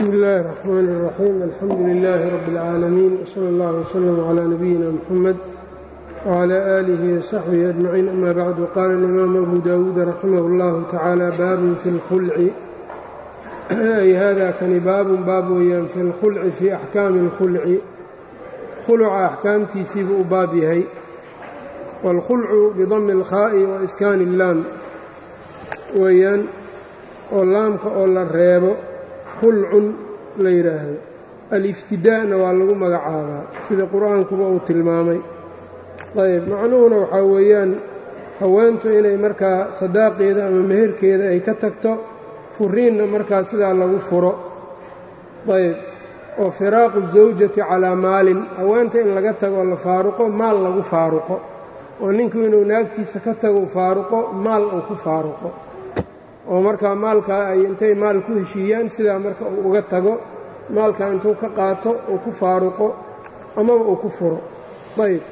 بسم الله الرحمن الرحيم. الحمد لله رب العالمين، وصلى الله وسلم على نبينا محمد وعلى آله وصحبه أجمعين. أما بعد، قال الإمام أبو داود رحمه الله تعالى: باب في الخلع، أي هذا كان باب ويان في الخلع، في أحكام الخلع. خلع أحكامتيسii buu u baab yahay. والخلع بضم الخاء وإسكان اللام weyaan, oo laamka oo la reebo khulcun la yidhaahdo. aliftidaa'na waa lagu magacaabaa sida qur-aankuba uu tilmaamay. ayb, macnuhuna waxaa weeyaan haweentu inay markaa sadaaqeeda ama meherkeeda ay ka tagto, furiinna markaa sidaa lagu furo. ayb, oo firaaqu zawjati calaa maalin, haweenta in laga tago la faaruqo, maal lagu faaruqo, oo ninku inuu naagtiisa ka tago faaruqo, maal uu ku faaruqo, oo markaa maalkaa ay intay maal ku heshiiyaan sidaa marka uu uga tago, maalkaa intuu ka qaato uu ku faaruqo amaba uu ku furo. ayb,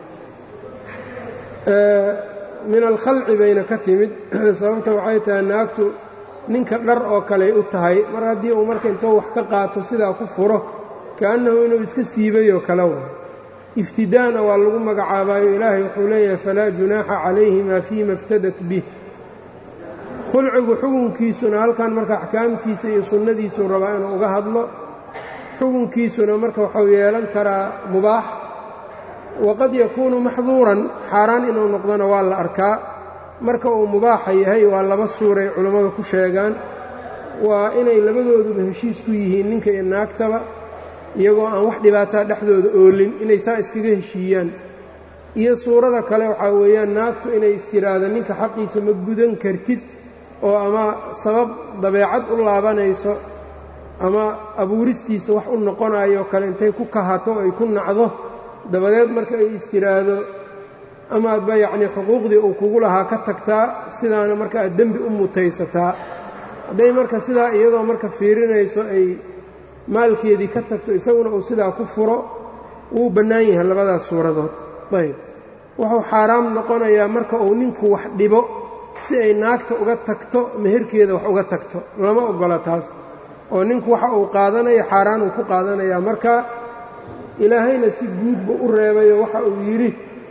min alkhalci bayna ka timid. sababta waxay tahay naagtu ninka dhar oo kaley u tahay, mar haddii uu marka intuu wax ka qaato sidaa ku furo, kaannahu inuu iska siibayoo kale wa. iftidaa'na waa lagu magacaabaayo, ilaahay wuxuu leeyahay: falaa junaaxa calayhima fiima iftadat bih. khulcigu xukunkiisuna halkan marka axkaamtiisa iyo sunnadiisuu rabaa inuu uga hadlo. xukunkiisuna marka waxuu yeelan karaa mubaax, waqad yakuunu maxduuran, xaaraan inuu noqdona waa la arkaa. marka uu mubaaxa yahay waa laba suuray culammadu ku sheegaan. waa inay labadooduba heshiis ku yihiin, ninka iyo naagtaba, iyagoo aan wax dhibaataa dhexdooda oolin, inay saa iskaga heshiiyaan. iyo suurada kale waxaa weeyaan naagtu inay istiraado ninka xaqiisa ma gudan kartid, oo ama sabab dabeecad u laabanayso ama abuuristiisa wax u noqonayo kale intay ku kahato ay ku nacdo, dabadeed marka ay istiraado amaadba yacnii xuquuqdii uu kugu lahaa ka tagtaa, sidaana marka aad dembi u mutaysataa. hadday marka sidaa iyadoo marka fiirinayso ay maalkeedii ka tagto, isaguna uu sidaa ku furo, wuu bannaan yahay labadaas suuradood. ayb, wuxuu xaaraam noqonayaa marka uu ninku wax dhibo si ay naagta uga tagto, meherkeeda wax uga tagto, lama oggola taas. oo ninku waxa uu qaadanaya xaaraan uu ku qaadanayaa. marka ilaahayna si guud buu u reebayo, waxa uu yidhi: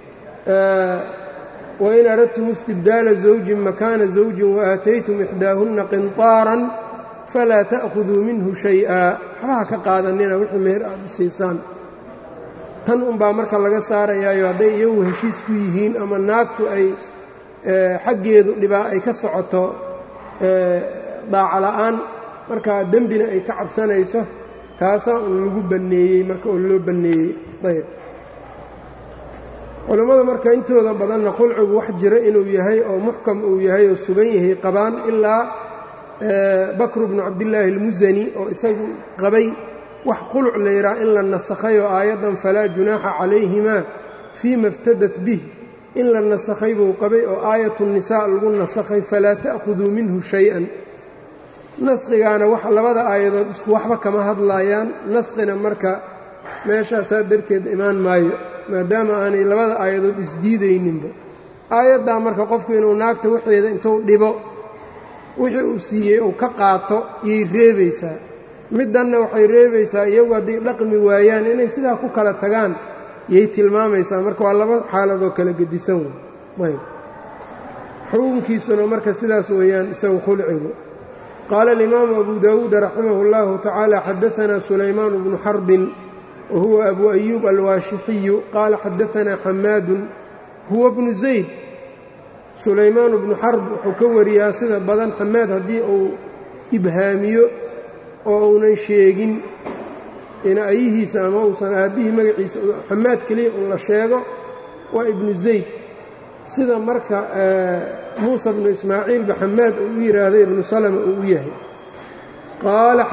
wain aradtum istibdaala zawjin makaana zawjin waaataytum ixdaahunna qinطaaran falaa ta'khuduu minhu shay-a. waxbaha ka qaadanina wixii meher aad u siisaan. tan unbaa marka laga saarayaayo, hadday iyagu heshiis ku yihiin ama naagtu ay xaggeedu dhibaa ay ka socoto daaca la'aan, markaa dembina ay ka cabsanayso, taasaa un lagu banneeyey marka oo loo banneeyey. ayb, culammada marka intooda badanna khulcigu wax jira inuu yahay oo muxkam uu yahay oo sugan yahay qabaan, ilaa bakru bnu cabdillaahi almusani oo isagu qabay wax khuluc la yidhaha in la nasakhay, oo aayaddan falaa junaaxa calayhimaa fiima iftadat bih in la nasakhay buu qabay, oo aayatu nisaa lagu nasakhay falaa ta'khuduu minhu shay-an. naskhigaana labada aayadood isku waxba kama hadlaayaan. naskhina marka meeshaasaa darteed imaan maayo, maadaama aanay labada aayadood isdiidayninba. aayaddaa marka qofku inuu naagta waxeeda intuu dhibo wixii uu siiyey uu ka qaato yay reebaysaa. middanna waxay reebaysaa iyagu hadday dhaqmi waayaan inay sidaa ku kala tagaan yay tilmaamaysaa. marka waa laba xaaladoo kala gedisan wey. xukunkiisuna marka sidaas weeyaan isagu khulcigu. qaala alimaamu abu daawuud raximahu اllahu tacaala: xadaanaa sulaymaan bnu xarbin wahuwa abu ayuub alwaashixiyu qaala xadaanaa xamaadun huwa bnu zayd. sulaymaan bnu xarb wuxuu ka wariyaa sida badan xamaad haddii uu ibhaamiyo oo uunan sheegin inaayihiisa ama uusan aabbihii magaciisa xamaad keliya un la sheego, waa ibnu zayd. sida marka muusa bnu ismaaciilba xamaad uu u yidhaahdo ibnu salama uu u yahay. qaala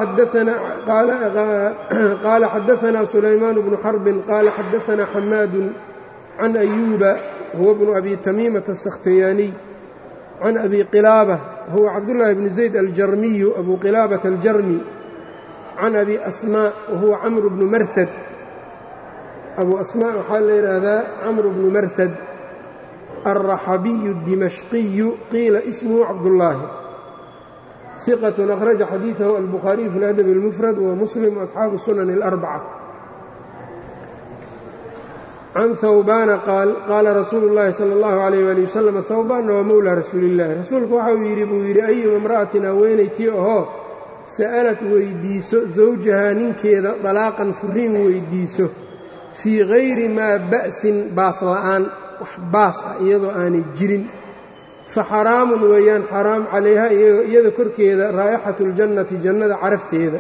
xadaanaa sulaymaan bnu xarbin qaala xadaanaa xamaadun can ayuuba huwa bnu abi tamiimata asakhtiyaaniy can abi qilaaba huwa cabdullaahi bni zayd aljarmiyu abu qilaabata aljarmi can abi asmaa wahuwa camru bnu marhad. abu asmaa waxaa la yidhaahdaa camru bnu marhad alraxabiyu dimashqiyu, qiila ismuhu cabdullaahi. ثqة أkhرaجa xadيiثahu الbخhariي في الأdب المفrد وmسلم وأصxaabu الsuنن الأربcة can hwbana qaala rasuulu الlahi salى الlaه عalيه وaلiه وsلم hwbaanna waa mowlى rasuuli الlahi rasuulku waxa uu yidhi ayuma imra'atin haweenaytii ahoo sa'alad weyddiiso zawjahaa ninkeeda dalaaqan furiin weyddiiso fii hayri maa ba'sin baas la'aan wax baas ah iyadoo aanay jirin faxaraamun weeyaan xaraam calayha iyada korkeeda raa'ixatu اljannati jannada carafteeda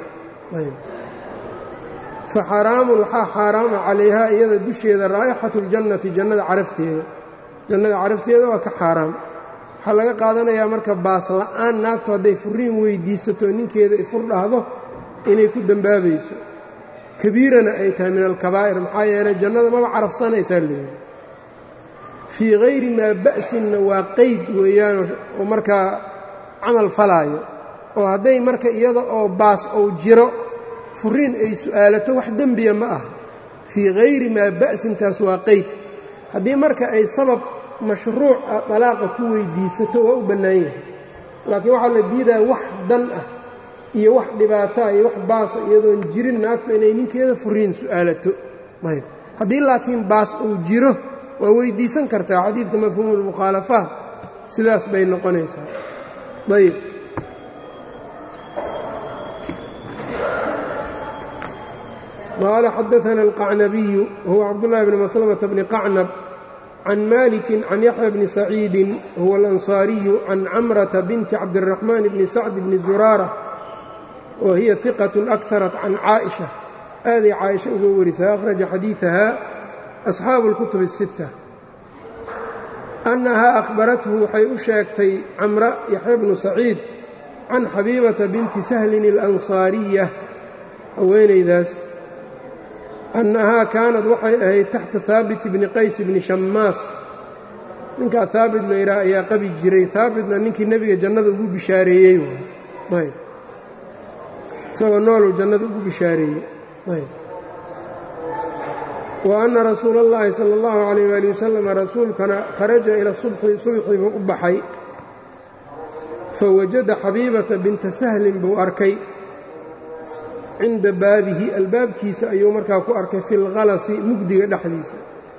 faxaraamun waxaa xaaraama calayhaa iyada dusheeda raa'ixatu اljannati jannada carafteeda waa ka xaaraam waxaa laga qaadanayaa marka baas la'aan naagtu hadday furiin weyddiisato ninkeeda ifur dhahdo inay ku dembaabayso kabiirana ay tahay min alkabaa'ir maxaa yeelay jannada maba carafsanaysaa leeyahay fii hayri maa ba'sinna waa qeyd weeyaan oo markaa camal falaayo oo hadday marka iyada oo baas ou jiro furiin ay su'aalato wax dembiya ma ah fii hayri maa ba'sintaas waa qeyd haddii marka ay sabab mashruuc ah dalaaqa ku weyddiisato waa u bannaan yahay laakiin waxaa la diidaya wax dan ah iyo wax dhibaataa iyo wax baasa iyadoon jirin naagtu inay ninkeeda furiin su'aalato ayb haddii laakiin baas uu jiro waa weyddiisan kartaa xadiidka mafhuumulmukhaalafaat sidaas bay noqonaysaa ayb qaala xadaثana alqacnabiyu huwa cabdullahi bni maslamata bni qacnab can maliki can yaxya bni saciidi huwa alansaariyu can camrata binti cabdiraxmaan bni sacd bni zuraara wa hiya hiqat akharat can caaئisha aaday caaisha uga warisaa akhraja xadiiثaha asxaabu اlkutub الsitta annahaa akhbarathu waxay u sheegtay camra yaxya bnu saciid can xabiibata binti sahlin اlansaariya haweenaydaas annahaa kaanad waxay ahayd taxta haabit bni qays bni shammaas ninkaa haabit la yidhaha ayaa qabi jiray haabitna ninkii nebiga jannada ugu bishaareeyey ayb isagoo nooluu jannada ugu bishaareeyey ayb wa anna rasuula اllaahi sala اllahu calayh waali wasalam rasuulkana kharaja ila subxi subxii buu u baxay fawajada xabiibata binta sahlin buu arkay cinda baabihi albaabkiisa ayuu markaa ku arkay fi lkhalasi mugdiga dhexdiisa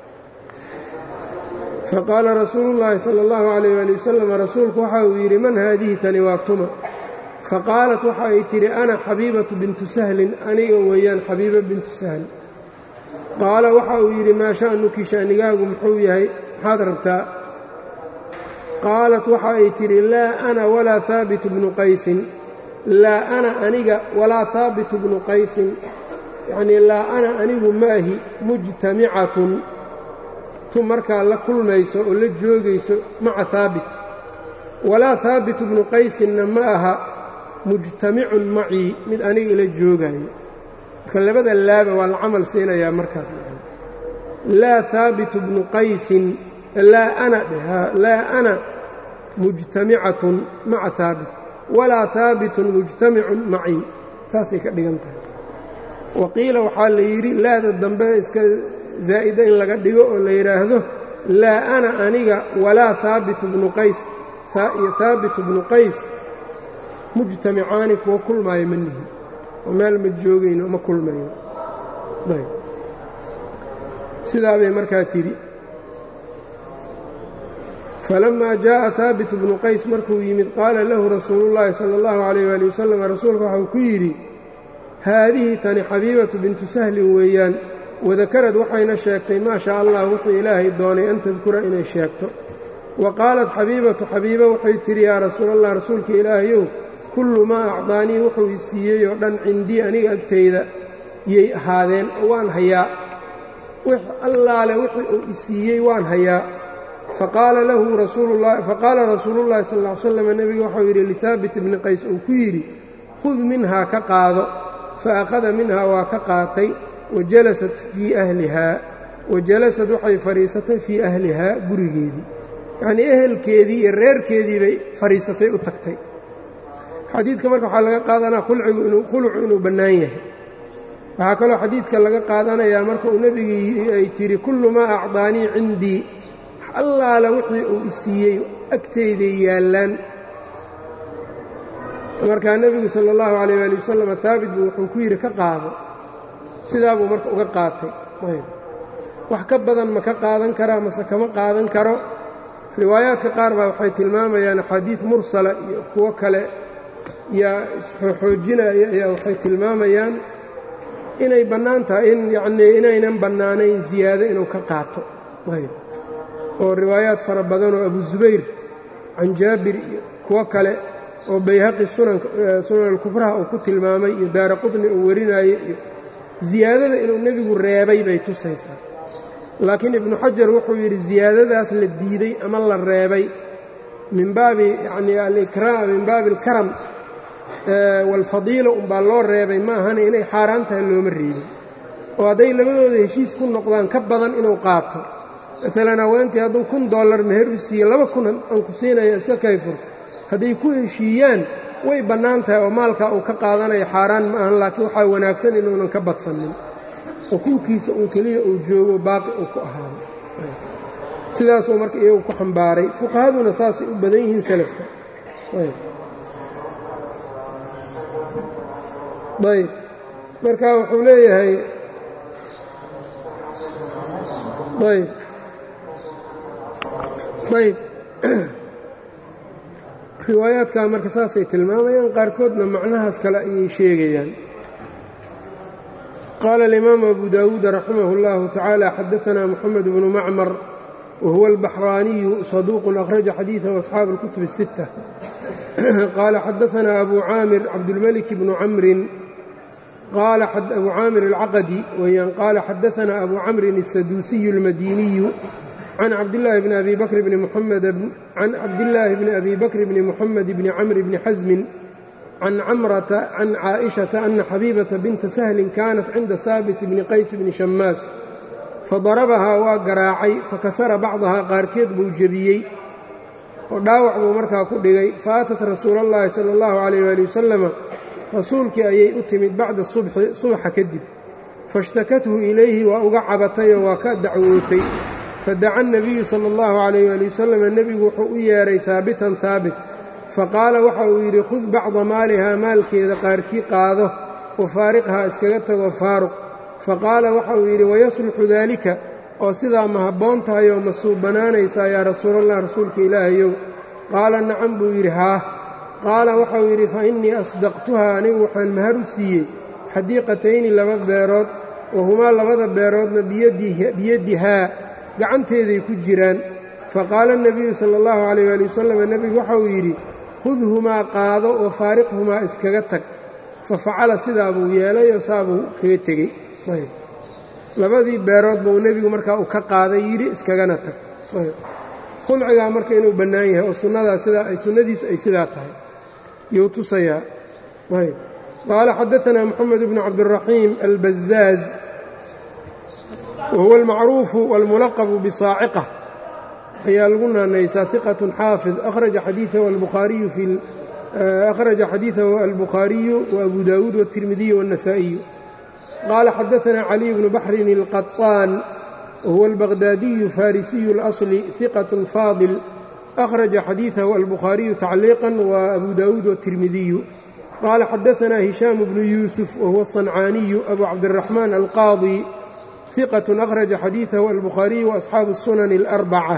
faqaala rasuulu llaahi sala اllahu calayh waali wasalam rasuulku waxa uu yidhi man haadihi tani waa tuma faqaalat waxa ay tidhi ana xabiibatu bintu sahlin aniga weeyaan xabiiba bintu sahl qaala waxa uu yidhi maa sha'nuki sha'nigaagu muxuu yahay maxaad rabtaa qaalat waxa ay tidhi laa ana walaa haabitu bnu qaysin laa ana aniga walaa haabitu bnu qaysin yacnii laa ana anigu maahi mujtamicatun tu markaa la kulmayso oo la joogayso maca haabit walaa haabitu bnu qaysinna ma aha mujtamicun macii mid aniga ila joogaayo marka labada laaba waa la camal siinayaa markaas laa haabitu bnu qaysin laa ana mujtamicatun maca haabit walaa haabitun mujtamicun macii saasay ka dhigan tahay waqiila waxaa la yidhi laada dambe iska zaa'ida in laga dhigo oo la yidhaahdo laa ana aniga walaa haabitu bnu qays iyo haabitu bnu qays mujtamicaani kuwa kulmaayo ma nihin oo meel ma joogayno ma kulmayno sidaa bay markaa tidhi falamaa jaaءa haabit bnu qays markuu yimid qaala lahu rasuulu اllaahi salى اllahu عalayh waali wasalam rasuulka waxau ku yidhi haadihi tani xabiibatu bintu sahlin weeyaan wadakarad waxayna sheegtay maa shaa allah wuxuu ilaahay doonay an tadkura inay sheegto wa qaalat xabiibatu xabiiba waxay tidhi yaa rasuula allah rasuulka ilaahayow kullu maa acdaanii wuxuu i siiyey oo dhan cindii aniga agtayda yay ahaadeen oo waan hayaa wix allaale wixii uu i siiyey waan hayaa faqaala rasuulullahi sal ll ly slam nebiga waxau yidhi lihaabit bni qays uu ku yidhi khud minhaa ka qaado fa akhada minhaa waa ka qaatay wa jalasat fii ahlihaa wa jalasad waxay fadhiisatay fii ahlihaa gurigeedii yacnii ehelkeedii iyo reerkeedii bay fadhiisatay u tagtay xadiidka marka waxaa laga qaadanaya khulucu inuu bannaan yahay waxaa kaloo xadiidka laga qaadanayaa marka uu nebigii ay tidhi kullu maa acdaanii cindii allaala wixii uu i siiyey agtayday yaallaan markaa nebigu sala allahu calayh waali wasalam haabit buu wuxuu ku yidhi ka qaado sidaa buu marka uga qaatay wax ka badan ma ka qaadan karaa mase kama qaadan karo riwaayaadka qaar baa waxay tilmaamayaan axaadiid mursala iyo kuwo kale yaa xoojinaya ayaa waxay tilmaamayaan inay bannaan tahay in yacnii inaynan bannaanayn ziyaado inuu ka qaato oo riwaayaad fara badan oo abu zubayr can jaabir iyo kuwo kale oo bayhaqi sunan alkubraha uu ku tilmaamay iyo daara qutni uu warinaaye iyo ziyaadada inuu nebigu reebay bay tusaysaa laakiin ibnu xajar wuxuu yidhi ziyaadadaas la diiday ama la reebay min baabi yacnii alikraam min baabi alkaram waalfadiila unbaa loo reebay ma ahana inay xaaraan tahay looma reebin oo hadday labadooda heshiis ku noqdaan ka badan inuu qaato maalan haweentii hadduu $1,000 meher u siiye $2,000 aan ku siinaya iska kayfur hadday ku heshiiyaan way bannaan tahay oo maalkaa uu ka qaadanayo xaaraan ma ahan laakiin waxaa wanaagsan inuunan ka badsanin oo kuwkiisa uun keliya uu joogo baaqi uu ku ahaado sidaasuu marka iyagu ku xambaaray fuqahaduna saasay u badan yihiin salafka ayb marka wuxuu leeyahay ayb riwaayaadkaa marka saasay tilmaamayaan qaarkoodna macnahaas kale ayay sheegayaan qaala alimaamu abu daawuud raximah اllahu tacaala xadaanaa moxamed bnu macmar wahuwa albaxraaniyu saduuqun akhraja xadiidahu asxaabu اlkutub الsitta qaala xadaanaa abu caamir cabdulmelik bnu camrin qaala abu caamir alcaqadi weyaan qaala xadaanaa abu camrin الsaduusiyu اlmadiniyu can cabdillaahi bni abi bakr bni muxamed can cabdillaahi bni abi bakr bni muxamed bni camr bni xasmin can camrata can caaئishata ana xabiibata binta sahlin kaanat cinda haabit bni qays bni shamaas fadarabahaa waa garaacay fakasara bacdahaa qaarkeed buu jebiyey oo dhaawac buu markaa ku dhigay faatat rasuula اllahi sala اllahu calayh waali wasalama rasuulkii ayay u timid bacda subaxa kadib faishtakathu ilayhi waa uga cabatayoo waa ka dacwootay fadaca الnabiyu salى اllahu calayh waali wasalam nebigu wuxuu u yeedhay haabitan haabit faqaala waxa uu yidhi khud bacda maalihaa maalkeeda qaarkii qaado wafaariqhaa iskaga tago faaruq faqaala waxa uu yidhi wayasluxu daalika oo sidaa ma habboon tahay oo ma suubanaanaysaa yaa rasuulallah rasuulka ilaahayow qaala nacam buu yidhi haah qaala waxauu yidhi fa innii asdaqtuhaa anigu waxaan mahar u siiyey xadiiqatayni 2 beerood wahumaa 2 beeroodna biyadihaa gacanteeday ku jiraan faqaala الnabiyu sala اllahu calayh waali wasalam nebigu waxauu yidhi khudhumaa qaado wa faariqhumaa iskaga tag fafacala sidaa buu yeelay oo saa buu kaga tegey labadii beerood buu nebigu markaa uu ka qaaday yidhi iskagana tag khulcigaa marka inuu bannaan yahay oo sunnadaa sidaa ay sunnadiisu ay sidaa tahay yuu tusayaa qaala xadaanaa moxamed bnu cabdiraxiim albazaaz wahuwa almacruufu wاlmulaqabu bisaaciqa ayaa lagu naanaysaa hiqaة xaafid akhraja xadiiثahu albukhaariyu وabu daawuud wالtirmidiyu wالنasaaئiyu qaala xadaanaa caliي bnu baxrin الqaطaan wahuwa albaqdaadiyu farisiyu اlأصli hiqaة faadil akhraja xadiiثahu albukhaariyu tacliiqا وabu daawuud wالtirmidiyu qaala xadaanaa hishaam bnu yuusuf wahuwa الصancaaniyu abu cabdالraxmaan alqaadي hiqaة akhraja xadiiثahu albukhaariyu وaasxaabu الsunan الأrbacة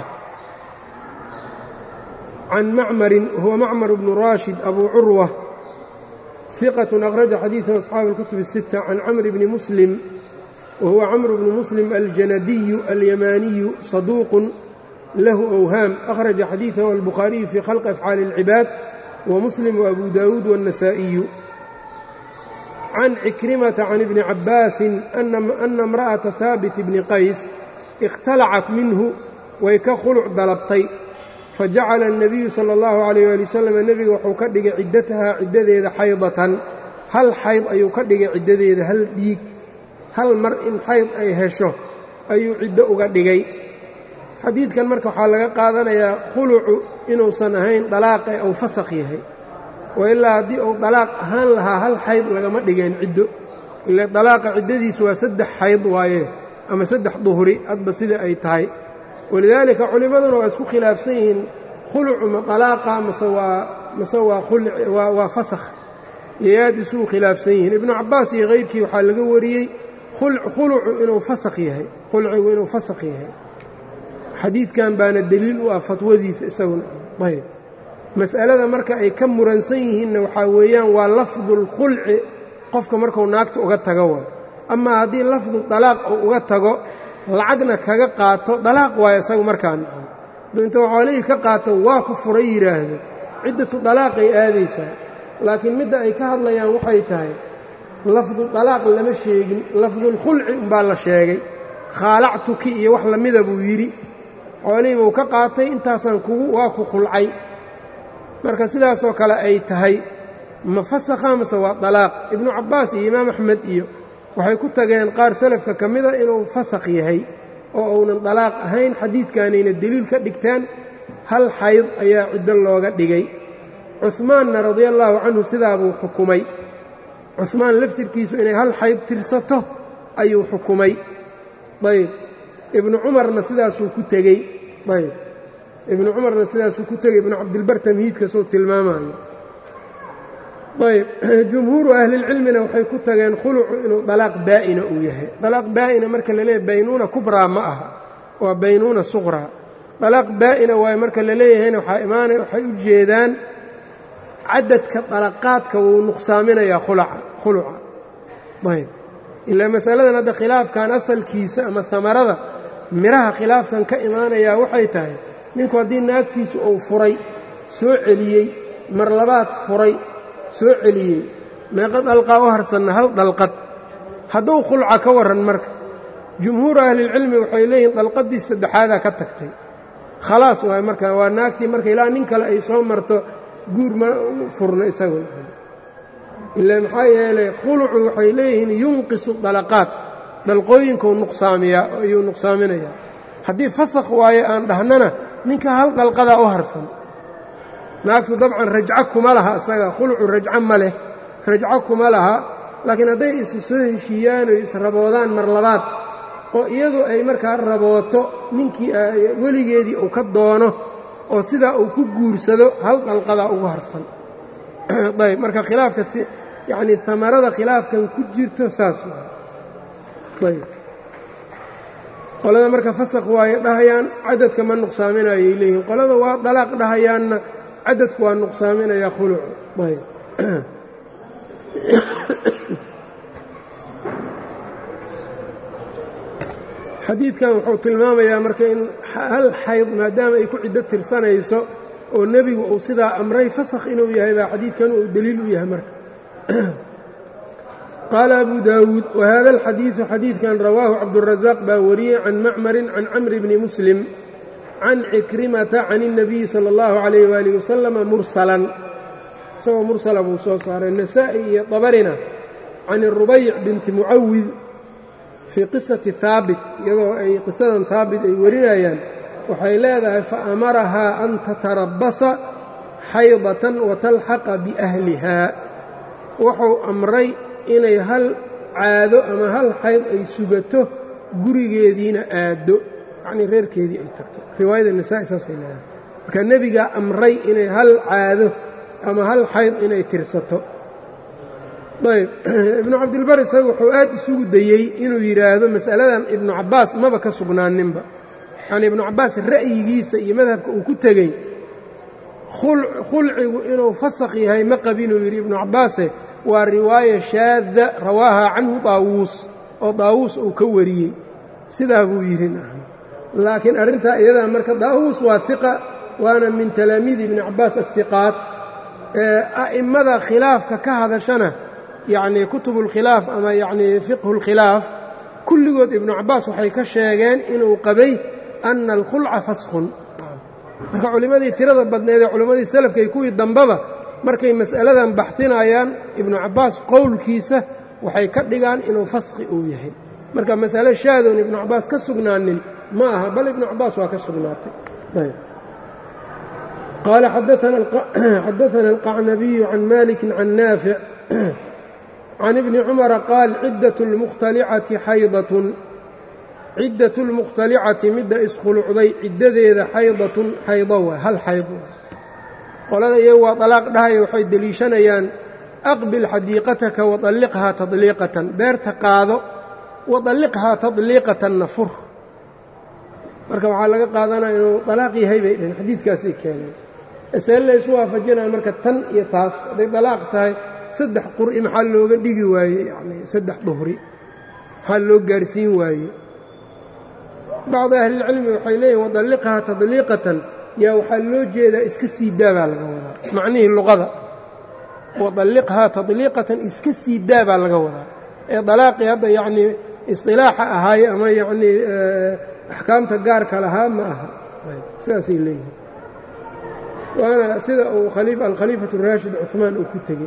can macmarin huwa macmar bnu raashid abu curwa hiqaة akhraja xadiiثahu asxaabu اlkutub الsitta can camr bni muslim wahuwa camr bnu muslim aljanadiyu alyamaaniyu saduuqun lahu أwhaam akhraja xadiiثahu albukhaariyu fii khalqi afcaali اlcibaad wamuslim وabu daawuud wالنasaaئiyu can cikrimata can ibni cabbaasin ana اmra'ata haabit bni qays ikhtalacat minhu way ka khuluc dalabtay fajacala الnabiyu salى اllahu عalayh ali wasalam nebiga wuxuu ka dhigay ciddatahaa ciddadeeda xaydatan hal xayd ayuu ka dhigay ciddadeeda hal dhiig hal mar in xayd ay hesho ayuu ciddo uga dhigay xadiidkan marka waxaa laga qaadanayaa khulucu inuusan ahayn dalaaqe ou fasakh yahay wa ilaa haddii uu dalaaq ahaan lahaa hal xayd lagama dhigeen ciddo ila dalaaqa ciddadiisu waa 3 xayd waaye ama 3 duhri hadba sida ay tahay walidaalika culimmaduna waa isku khilaafsan yihiin khulucu ma dalaaqa mase waa mase waa fasakh iyo aad isugu khilaafsan yihiin. ibnu cabbaas iyo kayrkii waxaa laga wariyey khulucu inuu fasakh yahay, khulcigu inuu fasakh yahay. xadiidkan baana deliil u ah fatwadiisa isaguna. ayb mas'alada marka ay ka muransan yihiinna waxaa weeyaan waa lafdulkhulci qofka markuu naagta uga tago waay. amaa haddii lafdu dalaaq uu uga tago lacagna kaga qaato dalaaq waayo isagu markaa nacam intuu xoolihii ka qaato waa ku furay yidhaahdo ciddatu dalaaqay aadaysaa. laakiin midda ay ka hadlayaan waxay tahay lafdu dalaaq lama sheegin, lafdulkhulci umbaa la sheegay. khaalactuki iyo wax lamida buu yidhi, xoolihii buu ka qaatay, intaasaan waa ku khulcay. marka sidaasoo kale ay tahay ma fasakha mase waa dalaaq. ibnu cabbaas iyo imaam axmed iyo waxay ku tageen qaar salafka ka mida inuu fasakh yahay oo uunan dalaaq ahayn. xadiidkaanayna deliil ka dhigteen, hal xayd ayaa ciddo looga dhigay. cuhmaanna radia allaahu canhu sidaa buu xukumay. cuhmaan laftirkiisu inay hal xayd tirsato ayuu xukumay. ayb ibnu cumarna sidaasuu ku tegey. ayb ibnu cumarna sidaasuu ku tegey, ibnu cabdilbar tamhiidka soo tilmaamayo. ayb jumhuuru ahlilcilmina waxay ku tageen khulucu inuu dalaaq baa'ina uu yahay. dalaaq baa'ina marka la leeyahay baynuuna kubraa ma aha, waa baynuuna suqraa. dalaaq baa'ina waayo marka la leeyahayna waxay u jeedaan cadadka dalaqaadka wuu nuqsaaminayaa khuluca. ayb ilaa masaladan hadda khilaafkan asalkiisa ama hamarada midhaha khilaafkan ka imaanayaa waxay tahay ninku haddii naagtiisu uu furay soo celiyey, mar labaad furay soo celiyey, meeqa dhalqaa u harsanna hal dhalqad. hadduu khulca ka warran marka jumhuuru ahlilcilmi waxay leeyihiin dhalqaddii saddexaadaa ka tagtay, khalaas waay. marka waa naagtii marka ilaa nin kale ay soo marto guur ma furno isaguna. ilaa maxaa yeelay khulucu waxay leeyihiin yunqisu dalaqaat, dhalqooyinkuu nuqsaamiyaa ayuu nuqsaaminayaa. haddii fasakh waaye aan dhahnana ninka hal dhalqadaa u harsan. naagtu dabcan rajco kuma laha isaga, khulucu rajco ma leh, rajco kuma laha. laakiin hadday isu soo heshiiyaan oo israboodaan mar labaad oo iyadu ay markaa rabooto ninkii weligeedii uu ka doono oo sidaa uu ku guursado hal dhalqadaa ugu harsan. ayb marka khilaafka yacnii hamarada khilaafkan ku jirto saas ayb qolada marka fasakh waaye dhahayaan cadadka ma nuqsaaminayay leeyihiin. qolada waa dalaaq dhahayaanna cadadku waa nuqsaaminayaa khulucu. ayb xadiidkan wuxuu tilmaamayaa marka in hal xayd maadaama ay ku ciddo tirsanayso oo nebigu uu sidaa amray fasakh inuu yahay baa xadiidkan uu deliil u yahay marka. qaala abu daawuud wahada alxadiidu xadiidkan rawaahu cabdurasaaq baa wariyey can macmarin can camri bni muslim can cikrimata can الnabiyi salى اllahu عalayh waalih wasalama mursalan, isagoo mursala buu soo saaray. nasaa'i iyo dabarina can rubayc binti mucawid fii qisati haabit, iyadoo ay qisadan haabit ay warinayaan waxay leedahay faamarahaa an tatarabasa xaydatan watalxaqa biahlihaa. wuxuu amray inay hal caado ama hal xayd ay sugato gurigeediina aaddo, yacnii reerkeedii ay tagto. riwaayada nasaa'i saasay leedahay. marka nebigaa amray inay hal caado ama hal xayd inay tirsato. ayb ibnu cabdilbar isaga wuxuu aad isugu dayey inuu yidhaahdo mas'aladan ibnu cabbaas maba ka sugnaaninba. yacnii ibnu cabbaas ra'yigiisa iyo madhabka uu ku tegey khulcigu inuu fasakh yahay ma qabinuu yidhi ibnu cabbaase, waa riwaaya shaadda rawaahaa canhu daawuus oo daawuus uu ka wariyey. sidaa buu yidhi. laakiin arrintaa iyadaa marka daawuus waa hiqa, waana min talaamiidi ibni cabbaas ahiqaat. a'immada khilaafka ka hadashana yacnii kutubulkhilaaf ama yacnii fiqhulkhilaaf kulligood ibnu cabbaas waxay ka sheegeen inuu qabay ana alkhulca faskhun. marka culimmadii tirada badneed ee culimmadii salafka iyo kuwii dambeba markay mas'aladan baxinayaan ibnu cabbaas qowlkiisa waxay ka dhigaan inuu faskhi uu yahay. marka mas'ale shaadoon ibnu cabbaas ka sugnaanin ma aha, bal ibnu cabbaas waa ka sugnaatay. qaala xadaثana alqacnabiyu can maliki can naafic can ibni cumara qaal ciddaة اlmukhtalicati xaydatun, ciddaة اlmukhtalicati midda iskhulucday ciddadeeda xaydatun xaydo waa hal xayd. qolada iyagu waa طalaaq dhahaya waxay deliishanayaan aqbil xadiiqataka waطalliqhaa taطliiqatan beerta qaado waطalliqhaa taطliiqatanna fur marka waxaa laga qaadanaya inuu طalaaq yahay bay dhaheen xadiidkaasay keeneen isee la isu waafajinaya marka tan iyo taas hadday طalaaq tahay 3 qur'i maxaa looga dhigi waaye yani 3 duhri maxaa loo gaarsiin waaye bacdi ahlilcilmi waxay leeyihin waطalliqhaa taطliiqatan yaa waxaa loo jeedaa iska sii daa baa laga wadaa macnihii luqada waطalliqhaa taطliiqatan iska sii daa baa laga wadaa ee dalaaqii hadda yacnii isilaaxa ahaaye ama yacnii axkaamta gaarka lahaa ma aha sidaasay leeyihin waana sida uu alkhaliifatu raashid cuثmaan uu ku tegey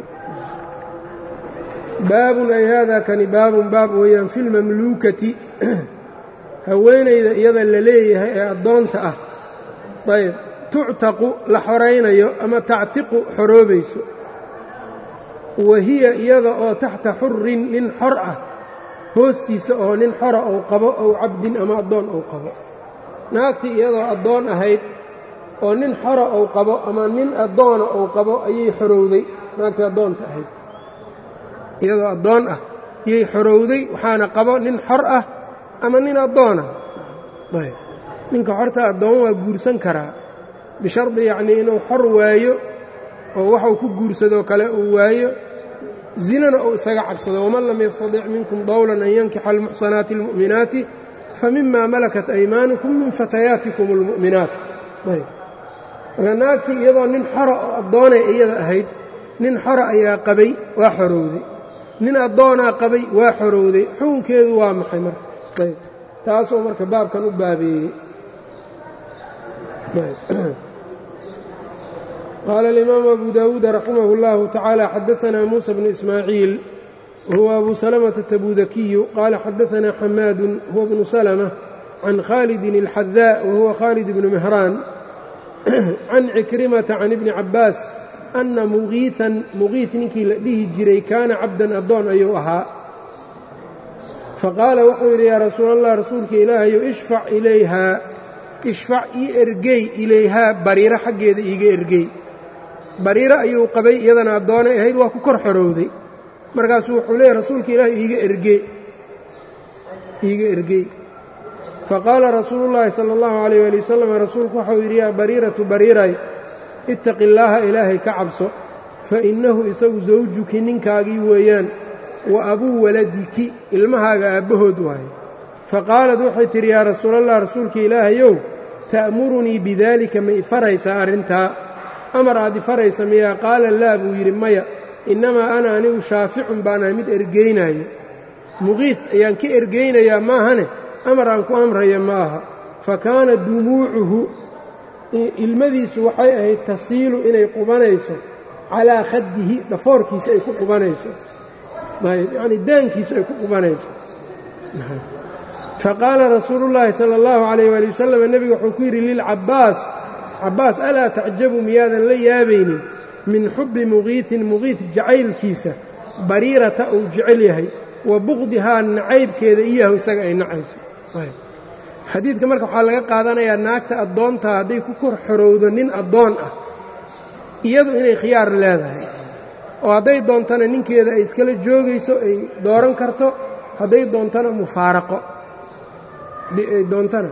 baabun ay haadaa kani baabun baab weeyaan fi lmamluukati haweenayda iyada la leeyahay ee addoonta ah ayb tuctaqu la xoraynayo ama tactiqu xoroobayso wa hiya iyada oo taxta xurin nin xor ah hoostiisa oo nin xora ou qabo ow cabdin ama addoon ou qabo naagtii iyadoo addoon ahayd oo nin xora ou qabo ama nin addoona ou qabo ayay xorowday naagtii addoonta ahayd iyadoo addoon ah ayay xorowday waxaana qabo nin xor ah ama nin addoona ayb ninka xorta addoon waa guursan karaa bishardi yacnii inuu xor waayo oo waxuu ku guursadoo kale uu waayo zinana uu isaga cabsado waman lam yastadic minkum dawlan an yankixa almuxsanaati almu'minaati famima malakat aymaanukum min fatayaatikum almu'minaat ayb marka naagtii iyadoo nin xora oo addoonay iyada ahayd nin xora ayaa qabay waa xorowday nin addoonaa qabay waa xorowday xukunkeedu waa maxay marka ayb taasoo marka baabkan u baabeeyey qaala alimaamu abu daawuud raximah اllahu tacaala xadaanaa muusa bnu ismaaciil wahuwa abu salamata tabudakiyu qaala xadaanaa xamaadun huwa bnu salma can khaalidin اlxadaa wahuwa khaalid bnu mehraan can cikrimata can ibni cabbaas anna muqiit ninkii la dhihi jiray kaana cabdan addoon ayuu ahaa faqaala wuxuu yidhi yaa rasuul allah rasuulka ilaahayow ishfac ii ergey ilayhaa bariiro xaggeeda iiga ergey bariiro ayuu qabay iyadana addoonay ahayd waa ku kor xorowday markaasuu wuxuu leeyahy rasuulka ilaahay iiga ergey faqaala rasuulu llaahi sala allahu calayh waali wasalam rasuulku waxau yidhi yaa bariiratu bariiray ittaqi illaaha ilaahay ka cabso fa innahu isagu sawjuki ninkaagii weeyaan wa abuu waladiki ilmahaaga aabbahood waaye faqaalad waxay tidhi yaa rasuulallah rasuulka ilaahayow ta'murunii bidaalika ma ifaraysaa arrintaa amar aad ifaraysa miyaa qaala laa buu yidhi maya innamaa ana anigu shaaficun baanahay mid ergeynaayo muqiid ayaan ka ergeynayaa maahane amar aan ku amraya ma aha fa kaana dumuucuhu ilmadiisu waxay ahayd tasiilu inay qubanayso calaa khaddihi dhafoorkiisa ay ku qubanayso yacnii daankiisu ay ku qubanayso faqaala rasuulu llaahi sala allahu calayh waali wasalam nebiga wuxuu ku yidhi lilcabbaas cabbaas alaa tacjabu miyaadan la yaabaynin min xubbi muqiitin muqiit jacaylkiisa bariirata uu jecel yahay wa buqdihaa nacaybkeeda iyahu isaga ay nacayso xadiidka marka waxaa laga qaadanayaa naagta addoontaa hadday ku kor xorowdo nin addoon ah iyadu inay khiyaar leedahay oo hadday doontana ninkeeda ay iskala joogayso ay dooran karto hadday doontana mufaaraqo ay doontana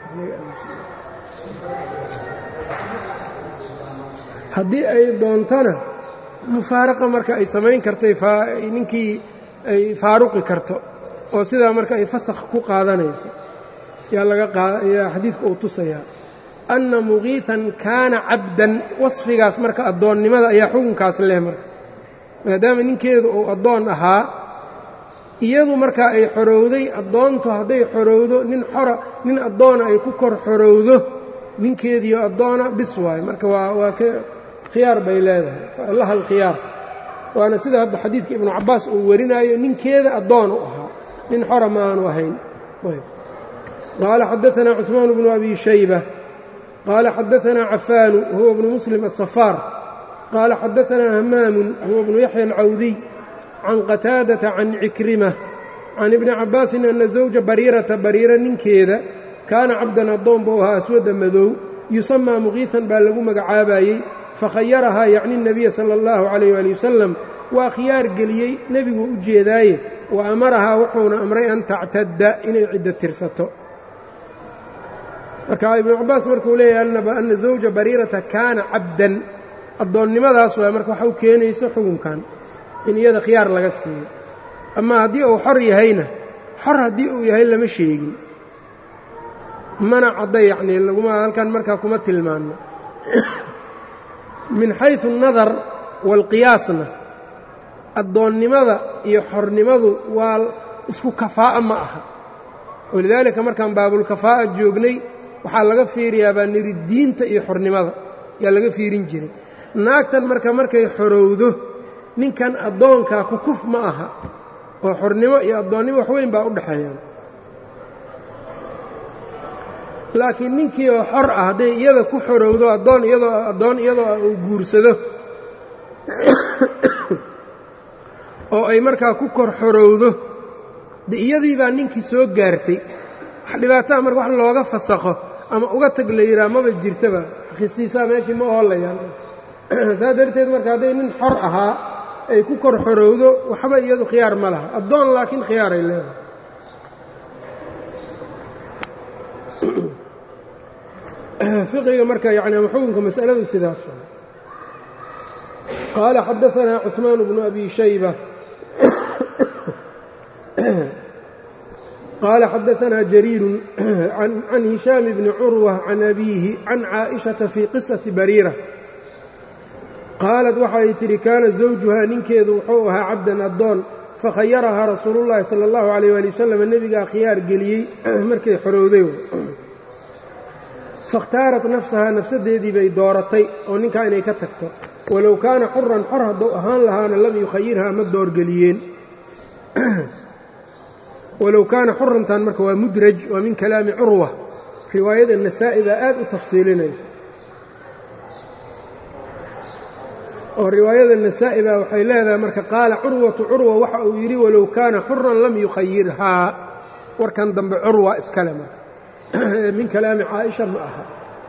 haddii ay doontana mufaaraqa marka ay samayn kartay ninkii ay faaruqi karto oo sidaa marka ay fasakh ku qaadanayso yaa xadiidka uu tusayaa anna muqiitan kaana cabdan wasfigaas marka addoonnimada ayaa xukunkaas leh marka maadaama ninkeedu uu addoon ahaa iyadu markaa ay xorowday addoontu hadday xorowdo nin addoona ay ku kor xorowdo ninkeediio addoona bis waayo marka waa khiyaar bay leedahay laha alkhiyaar waana sida hadda xadiidka ibnu cabbaas uu warinaayo ninkeeda addoon u ahaa nin xora ma aanu ahayn qaala xadaanaa cuثmaan bnu abi shayba qaala xadaanaa cafaanu wahuwa bnu muslim aلsafaar qaala xadaanaa hamaamun huwa bnu yaxya alcawdiy can qataadata can cikrimah can ibni cabbaasin ana zawja bariirata bariira ninkeeda kaana cabdan addoon buu ahaa aswada madow yusamaa muqiitan baa lagu magacaabayey fakhayarahaa yacni الnabiya salى اllahu عalayh wali wasalam waa khiyaar geliyey nebiguu u jeedaaye wa amarahaa wuxuuna amray an tactadda inay ciddo tirsato marka ibnu cabaas markuu leeyahay ana zawja bariirata kaana cabdan addoonnimadaas waa marka waxa u keenayso xukunkan in iyada khiyaar laga siiyo amaa haddii uu xor yahayna xor haddii uu yahay lama sheegin mana cadda yacnii laguma halkan markaa kuma tilmaanno min xayثu الnadar wاlqiyaasna addoonnimada iyo xornimadu waa isku kafaa'a ma aha walidaalika markaan baabulkafaa'a joognay waxaa laga fiiriyaa baa nidhi diinta iyo xornimada yaa laga fiirin jiray naagtan markay xorowdo ninkan addoonkaa kukuf ma aha oo xornimo iyo addoonnimo wax weyn baa u dhexeeyaan laakiin ninkii oo xor ah hadday iyada ku xorowdo addoon iyadoo uu guursado oo ay markaa ku kor xorowdo de iyadii baa ninkii soo gaartay wax dhibaataa marka wax looga fasakho ama uga tag la yidhaha maba jirtaba khisiisaa meeshii ma oolayaan saa darteed marka hadday nin xor ahaa ay ku kor xorowdo waxba iyadu khiyaar ma laha addoon laakiin khiyaaray leedahay fiqiga marka yani ama xukunka mas'aladu sidaas qaala xadaanaa cuثmaan bnu abi shayba qaala xadaanaa jariiru can hishaam bni curwa can abiihi can caaئiشhaةa fii qisaةi bariira qaalat waxay tidhi kaana zawjuhaa ninkeedu wuxuu ahaa cabdan addoon fakhayarahaa rasuulu llaahi sala allahu calayh waali wasalam nebigaa khiyaar geliyey markay xorowday fakhtaarat nafsahaa nafsaddeedii bay dooratay oo ninkaa inay ka tagto walow kaana xuran xor hadduu ahaan lahaana lam yukhayirhaa ma doorgeliyeen walow kaana xurantan marka waa mudraj waa min kalaami curwa riwaayada nasaa'i baa aad u tafsiilinaysa oo riwaayada nasaa'i baa waxay leedahay marka qaala curwatu curwa waxa uu yidhi walow kaana xuran lam yukhayirhaa warkan dambe curwa iskale marka min kalaami caaisha ma aha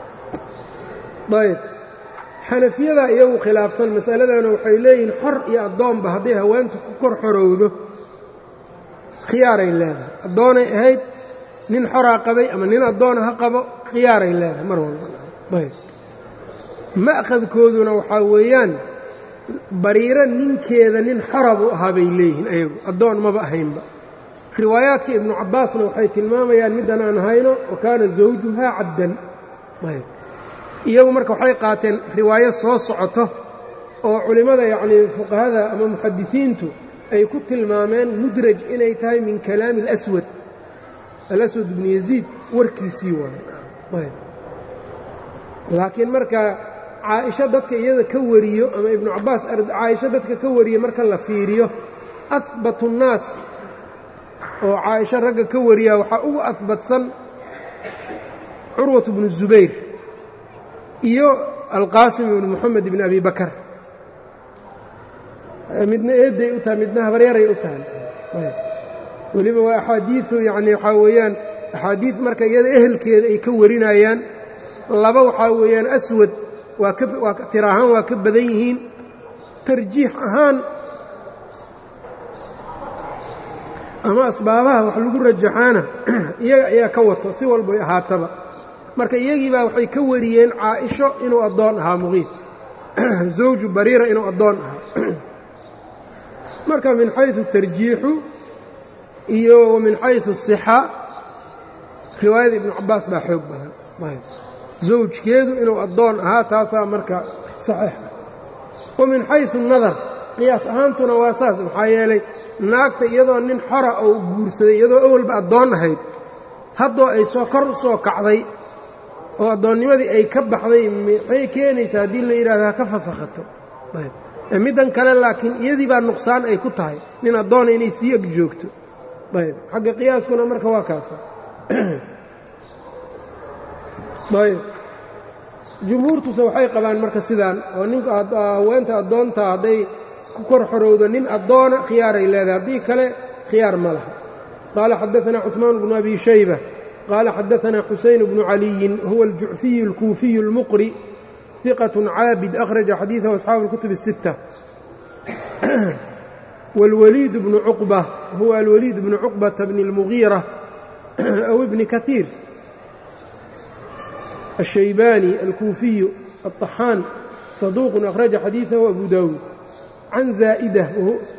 ayb xanafiyadaa iyagu khilaafsan masaladana waxay leeyihiin xor iyo addoonba hadday haweenta ku kor xorowdo khiyaaray leedahay addoonay ahayd nin xoraa qabay ama nin addoona ha qabo khiyaaray leedahay mar walba ayb ma'khadkooduna waxaa weeyaan bariiro ninkeeda nin xora buu ahaa bay leeyihiin ayagu addoon maba ahaynba riwaayaadka ibnu cabbaasna waxay tilmaamayaan middan aan hayno wa kaana zawjuhaa cabdan ayb iyagu marka waxay qaateen riwaayo soo socoto oo culimmada yacnii fuqahada ama muxadisiintu ay ku tilmaameen mudraj inay tahay min kalaami alaswad ibnu yaziid warkiisii waayo laakiin marka caaisho dadka iyada ka wariyo ama ibnu cabbaas caaisho dadka ka wariyo marka la fiiriyo ahbatu nnaas oo caaisho ragga ka wariyaa waxaa ugu ahbatsan curwat bnu zubayr iyo alqaasim ibnu moxamed ibni abi bakar midna eedday u tahay midna habaryaray u tahay weliba waa axaadiiu yacni waxaa weeyaan axaadiid marka iyada ehelkeeda ay ka warinayaan laba waxaa weeyaan aswad waa tir ahaan waa ka badan yihiin tarjiix ahaan ama asbaabaha wax lagu rajaxaana iyaga ayaa ka wato si walbay ahaataba marka iyagiibaa waxay ka wariyeen caaisho inuu addoon ahaa muqiid zawju bariira inuu addoon ahaa marka min xayثu tarjiixu iyo min xayثu الصixa riwaayada ibnu cabbaas baa xoog badan zawjkeedu inuu addoon ahaa taasaa marka saxiix ah wa min xayثu الnadar qiyaas ahaantuna waa saas maxaa yeelay naagta iyadoo nin xora oo guursaday iyadoo awalba addoon ahayd haddoo ay kor u soo kacday oo addoonnimadii ay ka baxday maxay keenaysaa haddii la yidhahdo ha ka fasakhato middan kale laakiin iyadii baa nuqsaan ay ku tahay nin addoona inay sii eg joogto ayb xagga qiyaaskuna marka waa kaasa ayb jumhuurtuse waxay qabaan marka sidaan oo ninka haweenta addoontaa hadday ku kor xorowdo nin addoona khiyaaray leedahay haddii kale khiyaar ma laha qaala xadaanaa cuثmaan bnu abi shayba qaala xadaanaa xusayn bnu caliyin huwa aljucfiyu alkuufiyu almuqri ثقة عاabد أخرج xadيiثه أصحاaب الكتب الستة. والوليد بن عقبة هو الوليد بن عقبة بن المغيرة أو ابن كثير الشيباني الكوفي الطحان صدوق أخرج xadيiثه أبو داود. عن زائدة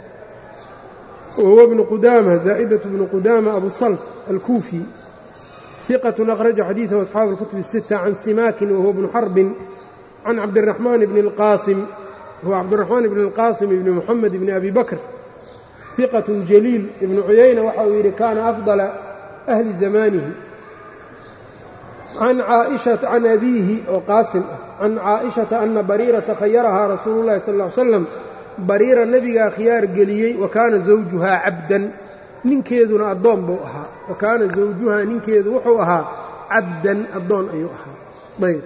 وهو ابن قدامة زائدة بن قدامة أبو صلت الكوفي ثقة أخرج xadيiثه أصحاaب الكتب الستة. عن سماك وهو ابن حرب عن عبد الرحمن بن القاسم هو عبد الرحمن بن القاسم بن محمد بن أبي بكر ثقة جليل. ابن عيينة waxa uu yidhi كان أفضل أهل زمانه. عن عائشة عن أبيه oo qاasim عن عائشةa أنa بريرةa khayرهaa رasuuل اللhi صلى اه عليه وسلم bariira nebigaa khiyaar geliyey وakaana زawjuhaa cabdan ninkeeduna addoon buu ahaa wakaana zawjuhaa ninkeedu wuxuu ahaa cabdan addoon ayuu ahaa. ayb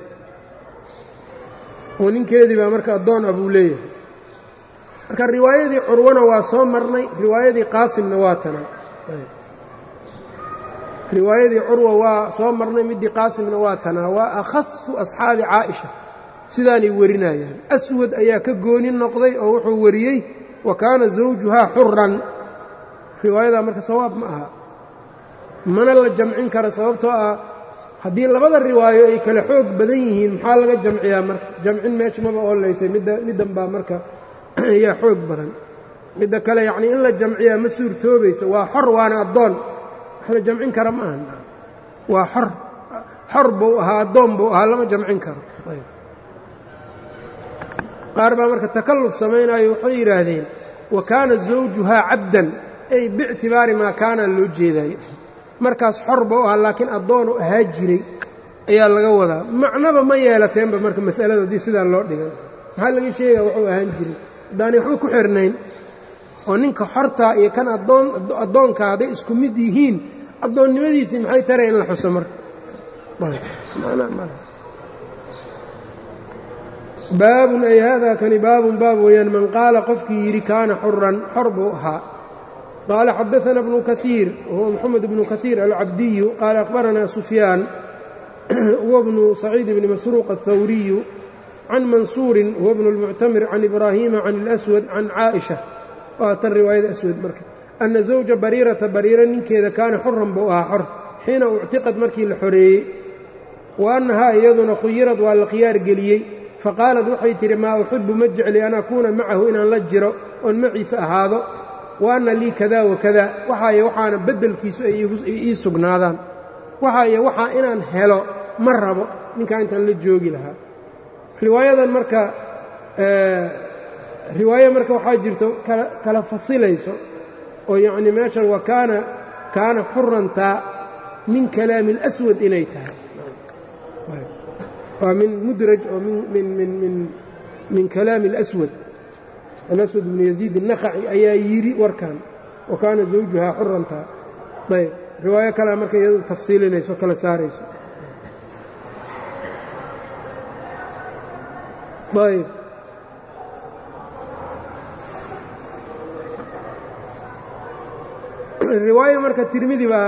oo ninkeedii baa marka addoon ah buu leeyahay. marka riwaayadii curwana waa soo marnay, riwaayadii qaasimna waa tanaa. riwaayadii curwa waa soo marnay, middii qaasimna waa tanaa. waa akhasu asxaabi caaisha sidaanay warinayaan. aswad ayaa ka gooni noqday oo wuxuu wariyey wa kaana zawjuhaa xuran. riwaayadaa marka sawaab ma aha, mana la jamcin kara sababtoo ah haddii labada riwaayo ay kala xoog badan yihiin maxaa laga jamciyaa marka? jamcin meesha maba oolaysay, middan baa marka ayaa xoog badan. midda kale yacnii in la jamciyaa ma suurtoobayso. waa xor waana addoon, wax la jamcin kara ma ahan. waa xor buu ahaa addoon buu ahaa, lama jamcin karo. qaar baa marka takalluf samaynayo waxay yidhaahdeen wa kaana zawjuhaa cabdan ay biictibaari maa kaana loo jeedayo. markaas xor buu ahaa laakiin addoonu ahaa jiray ayaa laga wadaa. macnaba ma yeelateenba marka mas'alada haddii sidaa loo dhigan. maxaa laga sheegaa wuxuu ahaan jiray haddaanay waxba ku xirnayn oo ninka xortaa iyo kan addoonka hadday isku mid yihiin addoonnimadiisii maxay taray in la xuso marka? baabun ay haadaa kani baabun baab weeyaan man qaala qofkii yidhi kaana xuran xor buu ahaa. qaala xadaثana bnu kaثiir wahuwa moxamed bnu kaثiir alcabdiyu qaala akhbaranaa sufyaan huwa bnu saciid bni masruuq aلthawriyu can mansuurin huwa bnu اlmuctamir can ibraahiima can اlaswad can caaئisha waa tan riwaayada aswad marka ana zawja bariirata bariira ninkeeda kaana xuran buu ahaa xor xiina uctiqad markii la xoreeyey wa annahaa iyaduna khuyirad waa la khiyaar geliyey faqaalad waxay tidhi maa uxibu ma jecli an akuuna macahu inaan la jiro oon maciisa ahaado wa anna lii kada wakada waxaaye waxaana beddelkiisu ay ii sugnaadaan waxaaye waxaa inaan helo ma rabo ninkaa intaan la joogi lahaa. riwaayadan marka riwaayo marka waxaa jirto kala fasilayso oo yacnii meeshan wa kaana xurantaa min kalaami اlaswad inay tahay. waa min mudraj oo min kalaami اlaswad. alaswad bnu yaziid الnakhaci ayaa yidhi warkan wa kaana zawjuhaa xurantaa. ayb riwaayo kalea marka iyadu tafsiilinayso kala saarayso. ayb riwaayo marka tirmidi baa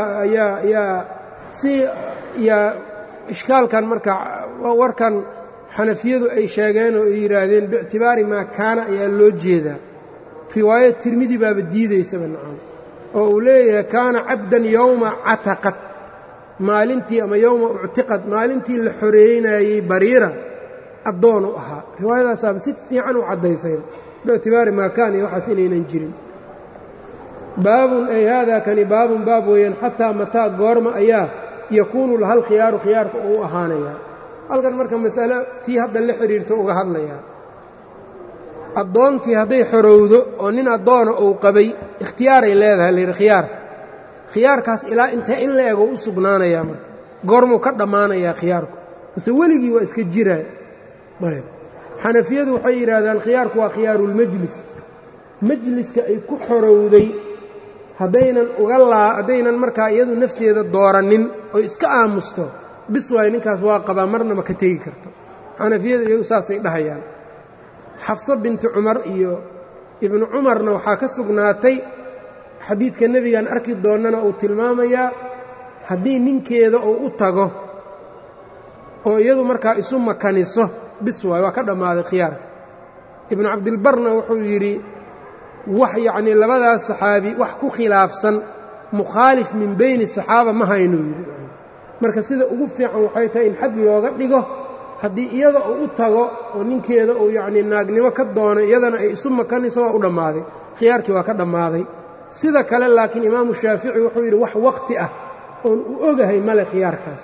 yaa ishkaalkan marka warkan xanafiyadu ay sheegeen oo ay yidhaahdeen biictibaari maa kaana ayaa loo jeedaa. riwaayo tirmidi baaba diidaysaba nacam oo uu leeyahay kaana cabdan yowma cataqad maalintii ama yowma uctiqad maalintii la xoreeynayey bariira addoon u ahaa. riwaayadaasaaba si fiican u caddaysay biictibaari maa kaana iyo waxaas inaynan jirin. baabun ay haadaa kani baabun baab weeyaan xataa mataa goorma ayaa yakuunu lahal khiyaaru khiyaarka uu ahaanayaa. halkan marka mas'alo tii hadda la xidhiirto uga hadlayaa. addoontii hadday xorowdo oo nin addoona uu qabay ikhtiyaaray leedahay layidhi khiyaarkaas ilaa intee in la ego u sugnaanayaa marka goormuu ka dhammaanayaa khiyaarku mase weligii waa iska jiraa. xanafiyadu waxay yidhaahdaan khiyaarku waa khiyaaruulmajlis. majliska ay ku xorowday haddaynan markaa iyadu nafteeda doorannin oy iska aamusto bis waayo ninkaas waa qabaa marnaba ka tegi karto. xanafiyadu iyagu saasay dhahayaan. xafso binti cumar iyo ibnu cumarna waxaa ka sugnaatay xadiidka nebigaan arki doonnana uu tilmaamayaa haddii ninkeeda uu u tago oo iyadu markaa isu makaniso bis waay waa ka dhammaaday khiyaarka ibnu cabdilbarna wuxuu yidhi wax yacnii labadaas saxaabi wax ku khilaafsan mukhaalif min bayni saxaaba ma haynuu yidhi marka sida ugu fiican waxay tahay in xad looga dhigo haddii iyada uu u tago oo ninkeeda uu yacnii naagnimo ka doono iyadana ay isu makanayso waa u dhammaaday khiyaarkii waa ka dhammaaday sida kale laakiin imaamu shaafici wuxuu yidhi wax wakhti ah oon u ogahay male khiyaarkaas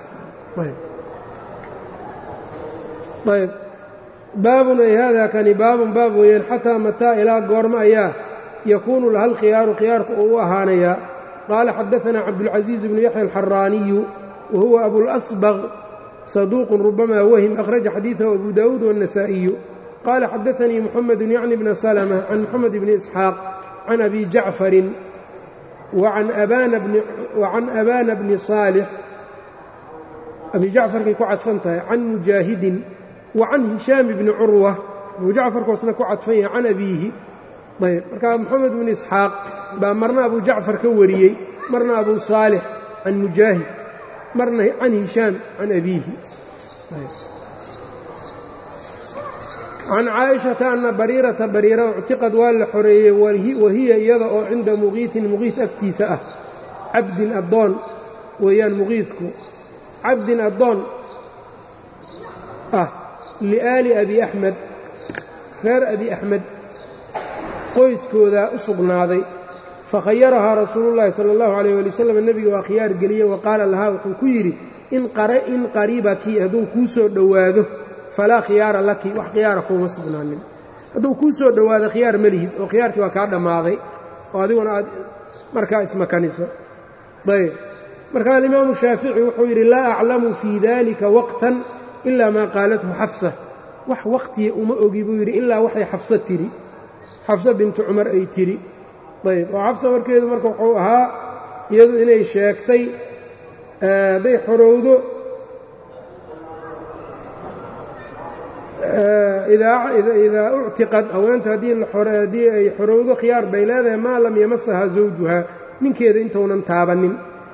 ayb baabun ay haadaa kani baabun baab weeyaan xataa mataa ilaa goormo ayaa yakuunu laha alkhiyaaru khiyaarku uu u ahaanayaa qaala xadaanaa cabdulcaziiz bnu yaxya alxaraaniyu wa huwa abulasbaq saduuqun rubamaa wahim akhraja xadiidahu abu daa'uud waannasaa'iyu qaala xadaanii muxamedun yacni bna salma can moxamed bni isxaaq can abi jacfarin wacan abaana bni saalix abi jacfarkay ku cadfan tahay can mujaahidin wacan hishaam bni curwa abu jacfarkoosna ku cadfan yahay can abiihi ayb markaa moxamed bni isxaaq baa marna abu jacfar ka wariyey marna abu saalix can mujaahid marna can hishaam can abiihi can caaishata anna bariirata bariira uctiqad waa la xoreeyey wahiya iyada oo cinda muqiitin muqiit agtiisa ah cabdin addoon weeyaan muqiidku cabdin addoon ah liaali abi axmed reer abi axmed qoyskoodaa u sugnaaday fakhayarahaa rasuulullaahi sala allahu calayh waali wasalam nebiga waa khiyaar geliyey wa qaala lahaa wuxuu ku yidhi in qaribaki hadduu kuu soo dhowaado falaa khiyaara laki wax khiyaara kuuma sugnaanin hadduu kuu soo dhowaado khiyaar ma lihid oo khiyaarkii waa kaa dhammaaday oo adiguna aad markaa ismakaniso ayb marka alimaamu shaafici wuxuu yidhi laa aclamu fii dalika waqtan ilaa maa qaalathu xafsa wax waqtiya uma ogi buu yidhi ilaa waxay xafso tidhi xafsa bintu cumar ay tidhi ayb oo xafsa warkeedu marka wuxuu ahaa iyadu inay sheegtay hadday xorowdo idaa uctiqad haweenta haddii ay xorowdo khiyaar bay leedahay maa lam yamasahaa zawjuhaa ninkeeda intounan taabannin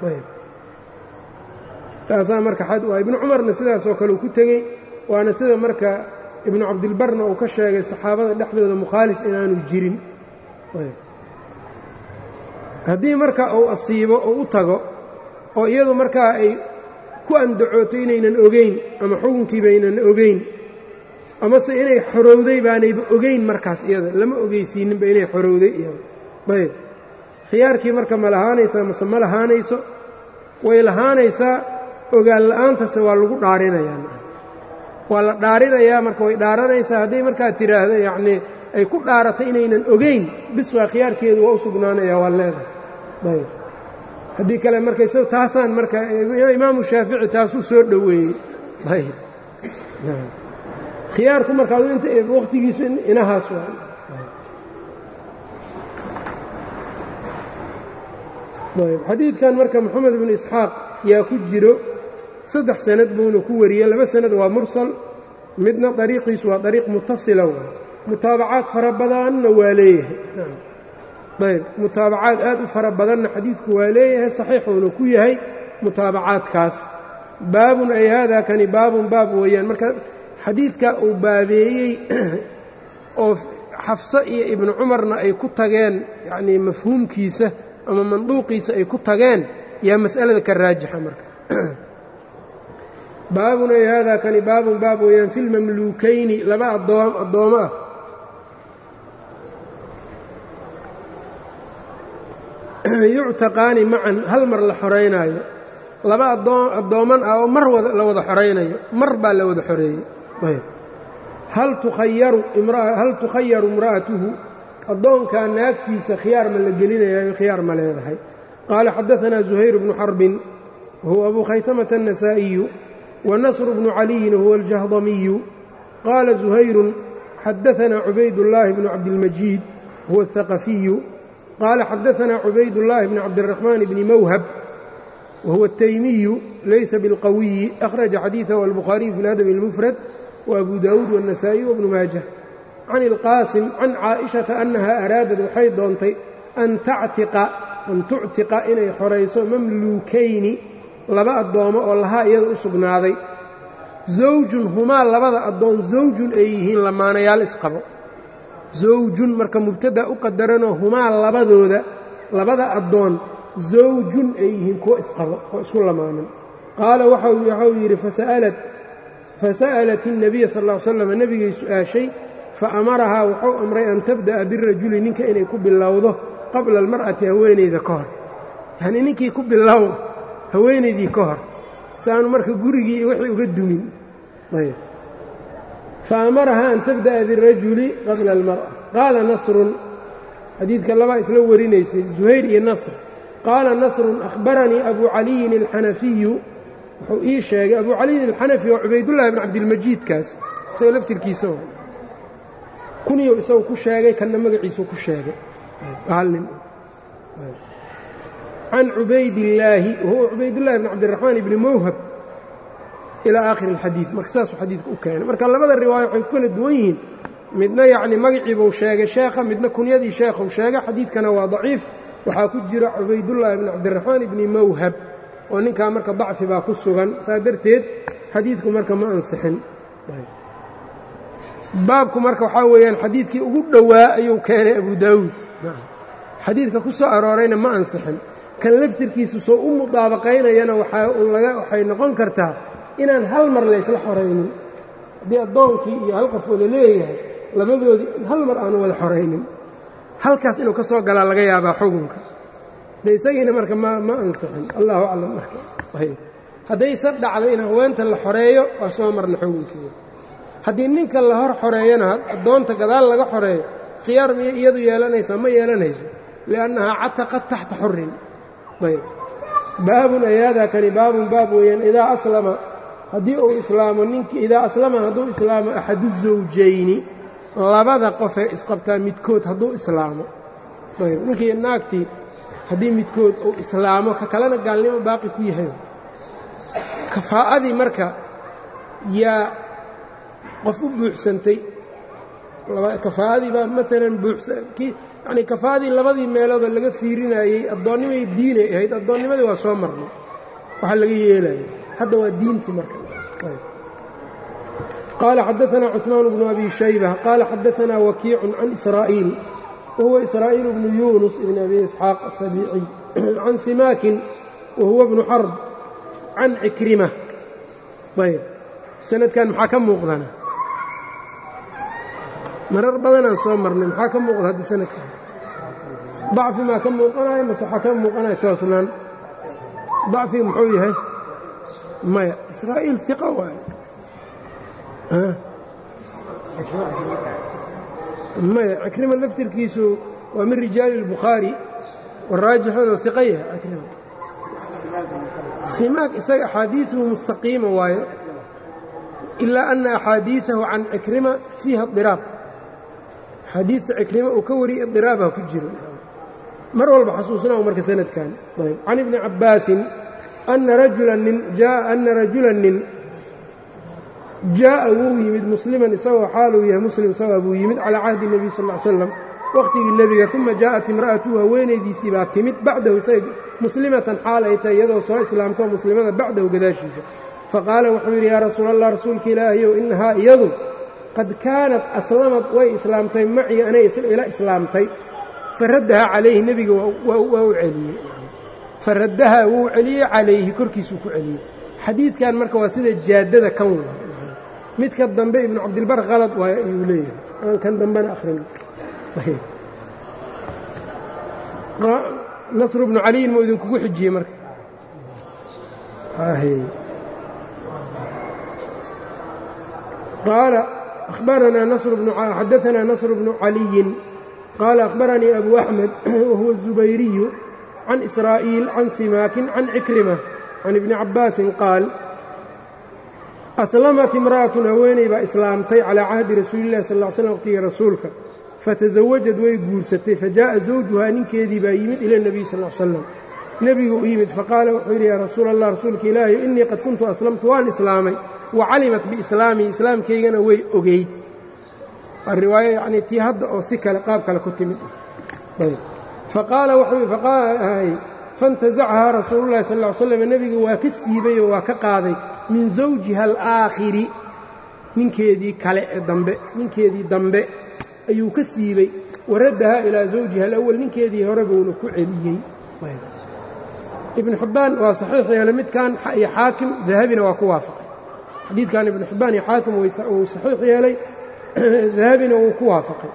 taasaa marka xad u ah ibnu cumarna sidaasoo kale uu ku tegey waana sida marka ibnu cabdilbarna uu ka sheegay saxaabada dhexdooda mukhaalif inaanu jirin haddii marka uu asiibo oo u tago oo iyadu markaa ay ku andacooto inaynan ogeyn ama xukunkiibaynan ogeyn amase inay xorowday baanayba ogeyn markaas iyada lama ogeysiininba inay xorowday iyada ayb khiyaarkii marka ma lahaanaysaa mase ma lahaanayso way lahaanaysaa ogaan la'aantase waa lagu dhaarinayaa waa la dhaarinayaa marka way dhaaranaysaa hadday markaa tidhaahdo yacnii ay ku dhaaratay inaynan ogeyn bis waa khiyaarkeedu waa u sugnaanaya waa leedahay ayb haddii kale marka isagu taasaan marka imaamu shaafici taasuu soo dhoweeyey ayb khiyaarku marka adu inta waqtigiisu inahaas waa ayb xadiidkan marka moxamed bnu isxaaq yaa ku jiro 3 sanad buuna ku wariyey 2 sanad waa mursal midna dariiqiisu waa dariiq mutasila mutaabacaad fara badanna waa leeyahay ayb mutaabacaad aad u fara badanna xadiidku waa leeyahay saxiixuuna ku yahay mutaabacaadkaas baabun ay haadaa kani baabun baab weeyaan marka xadiidka uu baabeeyey oo xafso iyo ibnu cumarna ay ku tageen yacnii mafhuumkiisa ama manduuqiisa ay ku tageen yaa mas'alada ka raajixa marka baabun ay haadaa kani baabun baab weeyaan fi lmamluukayni laba addoommo ah yuctaqaani macan hal mar la xoraynaayo laba addooman ah oo mar la wada xoraynayo mar baa la wada xoreeyey hal tukhayaru imra'atuhu addoonkaa naagtiisa khiyaar ma la gelinayayo khiyaar ma leedahay qaala xadaanaa zuhayr bnu xarbin wahuwa abu khaytamata النasaa'iyu wanasr bnu caliyin wahuwa aljahdamiyu qaala zuhayrun xadaanaa cubaydullaahi bnu cabdilmajiid huwa الhaqafiyu qaala xadaanaa cubaydullaahi bni cabdiraxmaan bni mawhab wahuwa الtaymiyu laysa bilqawiyi akhraja xadiiثahu albukhaariyu fi اladabi اlmufrad وأbu daawuud والنasaaئي وبnu maajة can الqaasim can caaئiشhaةa أnnaha araadad waxay doontay an tuctiqa inay xorayso mamluukayni laba addoomo oo lahaa iyada u sugnaaday zawjun humaa labada addoon zawjun ay yihiin lamaanayaal isqabo zawjun marka mubtada u qadaranoo humaa labada addoon zawjun ay yihiin kuwa isqabo oo isku lamaanan qaala waxau yidhi fasa'alat الnabiya sal ll slam nebigay su'aashay faamarahaa wuxuu amray an tabda'a birajuli ninka inay ku bilowdo qabla almar'ati haweenayda ka hor yacnii ninkii ku bilow haweenaydii ka hor saanu marka gurigii wixii uga dumin faamarahaa an tabda'a birajuli qabla almar'a qaala nasrun xadiidka labaa isla warinaysay zuhayr iyo nasr qaala nasrun akhbaranii abu caliyin alxanafiyu wuxuu ii sheegay abu caliyin alxanafi oo cubaydullaahi bn cabdilmajiidkaas isaga laftirkiisa kuniyo isagu ku sheegay kanna magaciisuu ku sheegay hal nin can cubaydillaahi wahuwa cubaydullaahi bn cabdiraxmaan ibni mawhab ilaa aakhiri alxadiid marka saasuu xadiidka u keenay marka labada riwaayo waxay ku kala duwan yihiin midna yacnii magaciibuu sheegay sheekha midna kunyadii sheekhuu sheegay xadiidkana waa daciif waxaa ku jira cubaydullaahi bn cabdiraxmaan ibni mawhab oo ninkaa marka dacfi baa ku sugan saa darteed xadiidku marka ma ansixin baabku marka waxaa weeyaan xadiidkii ugu dhowaa ayuu keenay abu daawuud xadiidka ku soo aroorayna ma ansixin kan laftirkiisu soo u mudaabaqaynayana waxay noqon kartaa inaan hal mar laysla xoraynin haddii addoonkii iyo hal qof wada leeyahay labadoodii hal mar aanu wada xoraynin halkaas inuu ka soo galaa laga yaabaa xukunka de isagiina marka ma ansixin allahu aclam marka haddayse dhacdo in haweenta la xoreeyo waa soo marna xukunkeeda haddii ninka la hor xoreeyana addoonta gadaal laga xoreeyo khiyaar miyay iyadu yeelanaysaa ma yeelanayso liannahaa cataqad taxta xurin ayb baabun ayaadaa kani baabun baab weeyaan idaa aslama haddii uu islaamo ninkii idaa aslama hadduu islaamo axadu zawjayni labada qofee isqabtaa midkood hadduu islaamo ayb ninkii naagtii haddii midkood uu islaamo ka kalena gaalnimo baaqi ku yahay kafaa'adii marka yaa qof u buuxsantay kafaa'adii baa maalan yacnii kafaa'adii labadii meeloodoo laga fiirinayey addoonnimay diinay ahayd addoonnimadii waa soo marnay waxaa laga yeelaya hadda waa diintii marka qaala xadaثanaa cuثmaan bnu abi shayba qaala xadaثanaa wakiicun can israa'iil wahuwa israa'iil bnu yunus ibn abi isxaaq aلsabiiciy can simaakin wahuwa bnu xarb can cikrima ayb sanadkan maxaa ka muuqdana marar badanaan soo marnay maxaa ka muuqda hadda sanadkan dacfi maa ka muuqanayo mase waxaa ka muuqanaya toosnaan dacfiga muxuu yahay maya israa'iil iqa waaye maya cikrima laftirkiisu waa min rijaali اlbukhaari waraajixooda iqaya cikrima simaak isaga axaadiiثuhu mustaqiima waaye ilaa ana axaadiiثahu can cikrima fiiha اضiraab xadiidka cikrima uu ka wariyey idiraabha ku jiro mar walba xasuusnaa marka sanadkan ayb can ibni cabbaasin ana rajulan nin jaa'a wuu yimid musliman isagoo xaaluu yahay muslim isagoo buu yimid calaa cahdi nebiy sal ll slam waqhtigii nebiga uma jaa'at imra'atuhu haweenaydiisii baa timid bacdahu isaga muslimatan xaal ay tahay iyadoo soo islaamto muslimada bacdahu gadaashiisa faqaala wuxuu yidhi yaa rasuula allah rasuulka ilaahayow inahaa iyadu qad kaanat aslamad way islaamtay macii anay ila islaamtay faraddahaa calayhi nebiga waa u celiyey faraddahaa wuu celiyey calayhi korkiisuu ku celiyey xadiidkan marka waa sida jaaddada kan wa midka dambe ibnu cabdilbar qalad waay ayuu leeyahay aan kan dambena akhrin nasr bnu caliyin muu idinkugu xijiyey marka qaala xadaثna nasr bnu caliyin qaala akhbaranii abu axmed wahuwa الزubayriyu can israa'iil can simaakin can cikrima can ibni cabbaasin qaal aslamat imra'atun haweeney baa islaamtay calaa cahdi rasuuli llahi sal ll ly slam waqtigii rasuulka fatasawajad way guursatay fajaa'a zawjuhaa ninkeedii baa yimid ila nebiy sal l slam nebigu u yimid faqaala wuxuu yidhi yaa rasuula allah rasuulka ilaahi innii qad kuntu aslamtu waan islaamay wa calimat biislaamii islaamkaygana way ogeyd waa riwaayo yacnii tii hadda oo si kale qaab kale ku timid faqaala wuxuu fantasachahaa rasuulullahi sal ll ly slam nebigu waa ka siibay oo waa ka qaaday min zawjiha alaakhiri ninkeedii kale ee dambe ninkeedii dambe ayuu ka siibay waraddahaa ilaa zawjiha alawal ninkeedii hore buuna ku celiyey ibnu xibbaan waa saxiix yeelay midkan iyo xaakim dahabina waa ku waafaqay xadiidkan ibnu xibbaan iyo xaakim uu saxiix yeelay dahabina wuu ku waafaqay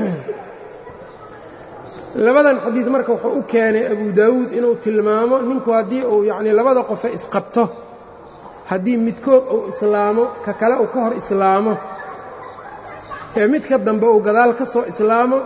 labadan xadiid marka wuxuu u keenay abu daawuud inuu tilmaamo ninku haddii uu yacni labada qofe isqabto haddii midkood uu islaamo ka kale uu ka hor islaamo ee midka dambe uu gadaal ka soo islaamo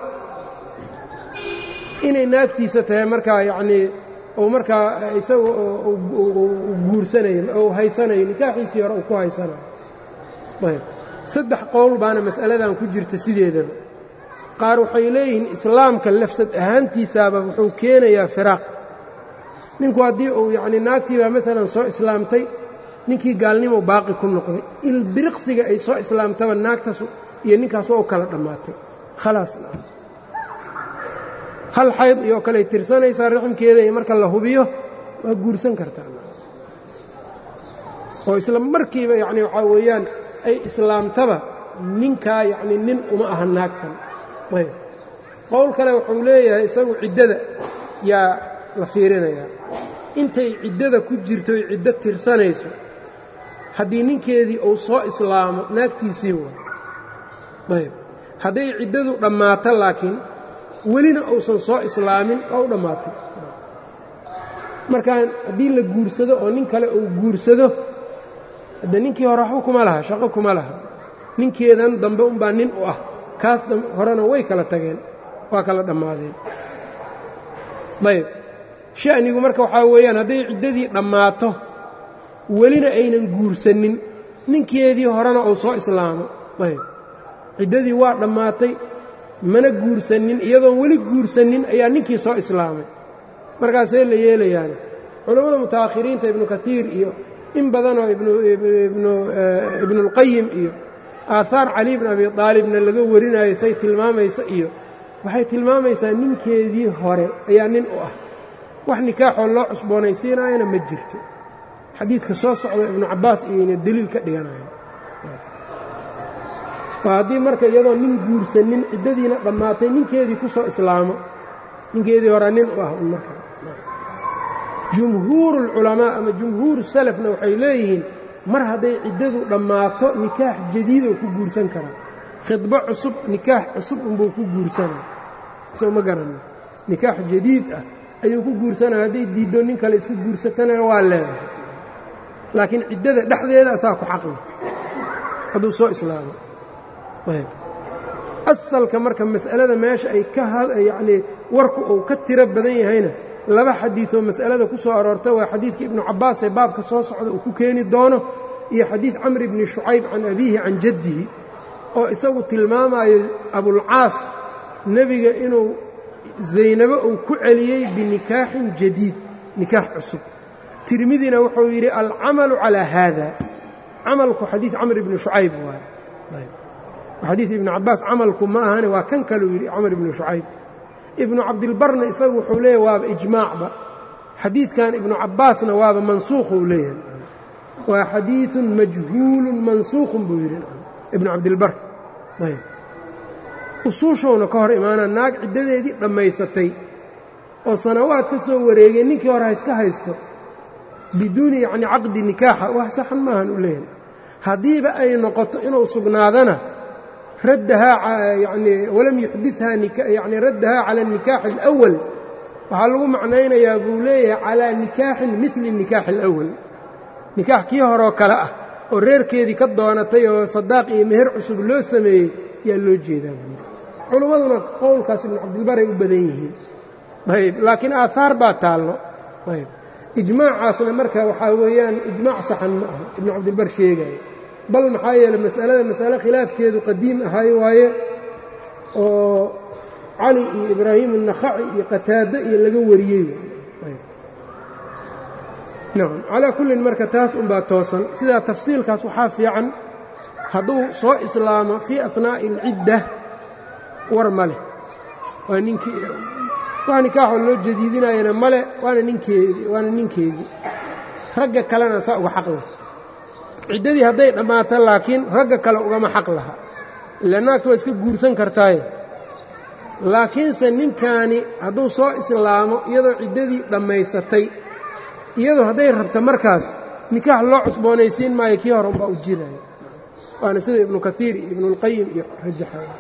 inay naagtiisa tahay markaa yacnii uu markaa isagu guursanayo ou haysanayo nikaaxiisii hore uu ku haysanayo ayb 3 qowl baana mas'aladan ku jirta sideedaba qaar waxay leeyihiin islaamka lafsad ahaantiisaaba wuxuu keenayaa firaaq ninku haddii uu yacni naagtiibaa maalan soo islaamtay ninkii gaalnimo baaqi ku noqday ilbiriqsiga ay soo islaamtaba naagtaas iyo ninkaas waa u kala dhammaatay khalaas hal xayd iyo kale tirsanaysaa raxmkeeda iyo marka la hubiyo waa guursan kartaa oo isla markiiba yacni waxaa weeyaan ay islaamtaba ninkaa yacni nin uma aha naagtan ayb qowl kale wuxuu leeyahay isagu ciddada yaa la fiirinayaa intay ciddada ku jirto oy ciddo tirsanayso haddii ninkeedii uu soo islaamo naagtiisii waa ayb hadday ciddadu dhammaato laakiin welina uusan soo islaamin waa u dhammaatay markaan haddii la guursado oo nin kale uu guursado hadde ninkii hore waxba kuma laha shaqo kuma laha ninkeedan dambe unbaa nin u ah kaas horena way kala tageen waa kala dhammaadeen ayb sha'nigu marka waxaa weeyaan hadday ciddadii dhammaato welina aynan guursanin ninkeedii horena uu soo islaamo ayb ciddadii waa dhammaatay mana guursanin iyadoon weli guursanin ayaa ninkii soo islaamay markaasay la yeelayaane culammada muta'akhiriinta ibnu katiir iyo in badanoo ibnuulqayim iyo aahaar cali bn abi aalibna laga warinayo say tilmaamaysa iyo waxay tilmaamaysaa ninkeedii hore ayaa nin u ah wax nikaaxoo loo cusboonaysiinaayana ma jirto xadiidka soo socda ibnu cabbaas iyayna deliil ka dhiganayan waa haddii marka iyadoo nin guursanin ciddadiina dhammaatay ninkeedii ku soo islaamo ninkeedii horea nin u ah marka jumhuuru ulculamaa ama jumhuuru salafna waxay leeyihiin mar hadday ciddadu dhammaato nikaax jadiidoo ku guursan karaa khidbo cusub nikaax cusub unbuu ku guursanaa soo ma garanno nikaax jadiid ah ayuu ku guursanaya hadday diiddo nin kale iska guursatana waa leedahay laakiin ciddada dhexdeeda asaa ku xaqli hadduu soo islaamo asalka marka mas'alada meesha ay ka yacnii warku uu ka tiro badan yahayna laba xadiidoo mas'alada ku soo aroorta waa xadiidka ibnu cabbaas ee baabka soo socda uu ku keeni doono iyo xadiid camr ibni shucayb can abiihi can jaddihi oo isagu tilmaamayo abulcaas nebiga inuu zaynabo uu ku celiyey binikaaxin jadiid nikaax cusub tirmidina wuxuu yidhi alcamalu calaa haada camalku xadiid camr ibni shucayb waaye xadiid ibnu cabbaas camalku ma ahane waa kan kaluu yidhi camr ibnu shucayb ibnu cabdilbarna isagu wuxuu leeyahay waaba ijmaacba xadiidkan ibnu cabbaasna waaba mansuukhuu leeyahay waa xadiidun majhuulun mansuukhun buu yidhi ibnu cabdilbar ayb usuushoona ka hor imaana naag ciddadeedii dhammaysatay oo sanawaad ka soo wareegay ninkii hore ha iska haysto biduuni yacni caqdi nikaaxa wax saxan maahan u leeyahay haddiiba ay noqoto inuu sugnaadana raddahaa yacni walam yuxdithaa yacni raddahaa cala anikaaxi alawal waxaa lagu macnaynayaa buu leeyahay calaa nikaaxin midli nikaaxi alawal nikaax kii horeoo kale ah oo reerkeedii ka doonatay oo sadaaq iyo meher cusub loo sameeyey yaa loo jeedaa buuri culimmaduna qowlkaas ibnu cabdilbar ay u badan yihiin ayb laakiin aahaar baa taallo ayb ijmaacaasna marka waxaa weeyaan ijmaac saxan ma aha ibnu cabdilbar sheegaya bal maxaa yeeley mas'ale khilaafkeedu qadiim ahay waaye oo cali iyo ibraahim النakhaci iyo qataade iyo laga wariyey nacam calaa kullin marka taas unbaa toosan sidaa tafsiilkaas waxaa fiican hadduu soo islaamo fii ahnaa'i اlcidda war ma leh waa ninkii wax nikaaxoo loo jadiidinayana male waana ninkeedii ragga kalena saa uga xaqleh ciddadii hadday dhammaato laakiin ragga kale ugama xaq laha ila naagta waa iska guursan kartaaye laakiinse ninkaani hadduu soo islaamo iyadoo ciddadii dhammaysatay iyadoo hadday rabta markaas nikaax loo cusboonaysiin maayo kii hore unbaa u jiraya waana sida ibnu kaiir iyo ibnuulqayim iyo rajaxaya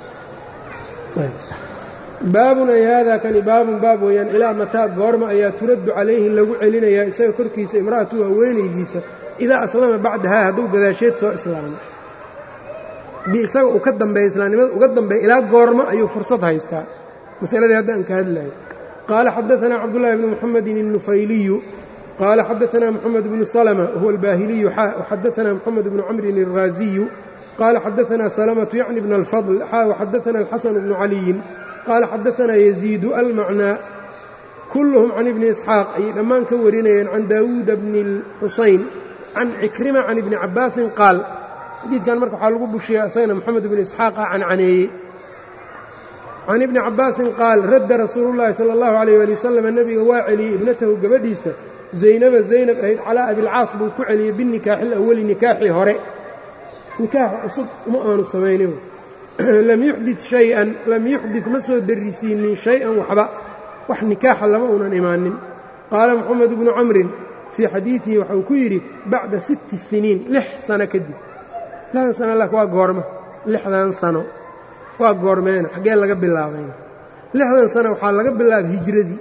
baabun ay haadaa kani baabun baab weeyaan ilaa mataa goorma ayaa turaddu calayhi lagu celinayaa isaga korkiisa imra'atu haweenaydiisa idaa aslama bacdahaa hadduu gadaasheed soo islaamo haddii isaga uu ka dambeeya islaamnimada uga dambeeya ilaa goorma ayuu fursad haystaa masaladii hadda aan ka hadlayo qaala xadaanaa cabdullaahi bni muxamedin الnufayliyu qaala xadaanaa moxamed bnu salma wahuwa albaahiliyu xadaanaa moxamed bnu camrin الraaziyu qaala xadaanaa salamatu yacni bna alfadl xadaanaa alxasanu bnu caliyin qaala xadaanaa yaziidu almacnaa kulluhum can ibni isxaaq ayay dhammaan ka warinayeen can daawuuda bni اlxusayn can cikrima can ibni cabaasin qaal xadiidkan marka waxaa lagu bushiya isagana moxamed bnu isxaaqa cancaneeyey can ibni cabaasin qaal radda rasuulullaahi sala allahu calayh ali wasalam nebiga waa celiyey ibnatahu gabadhiisa zaynaba zaynab ahayd calaa abilcaas buu ku celiyey binikaaxi alawali nikaaxii hore nikaaxa cusub uma aanu samaynin lam yuxdid ma soo darrisiinin shay-an waxba wax nikaaxa lama uunan imaanin qaala moxamed bnu camrin fii xadiidihi waxauu ku yidhi bacda 6 siniin 6 sano kadib 6 sano waa goorma 6dan sano waa goormeena xaggee laga bilaabayna 6dan sano waxaa laga bilaabay hijradii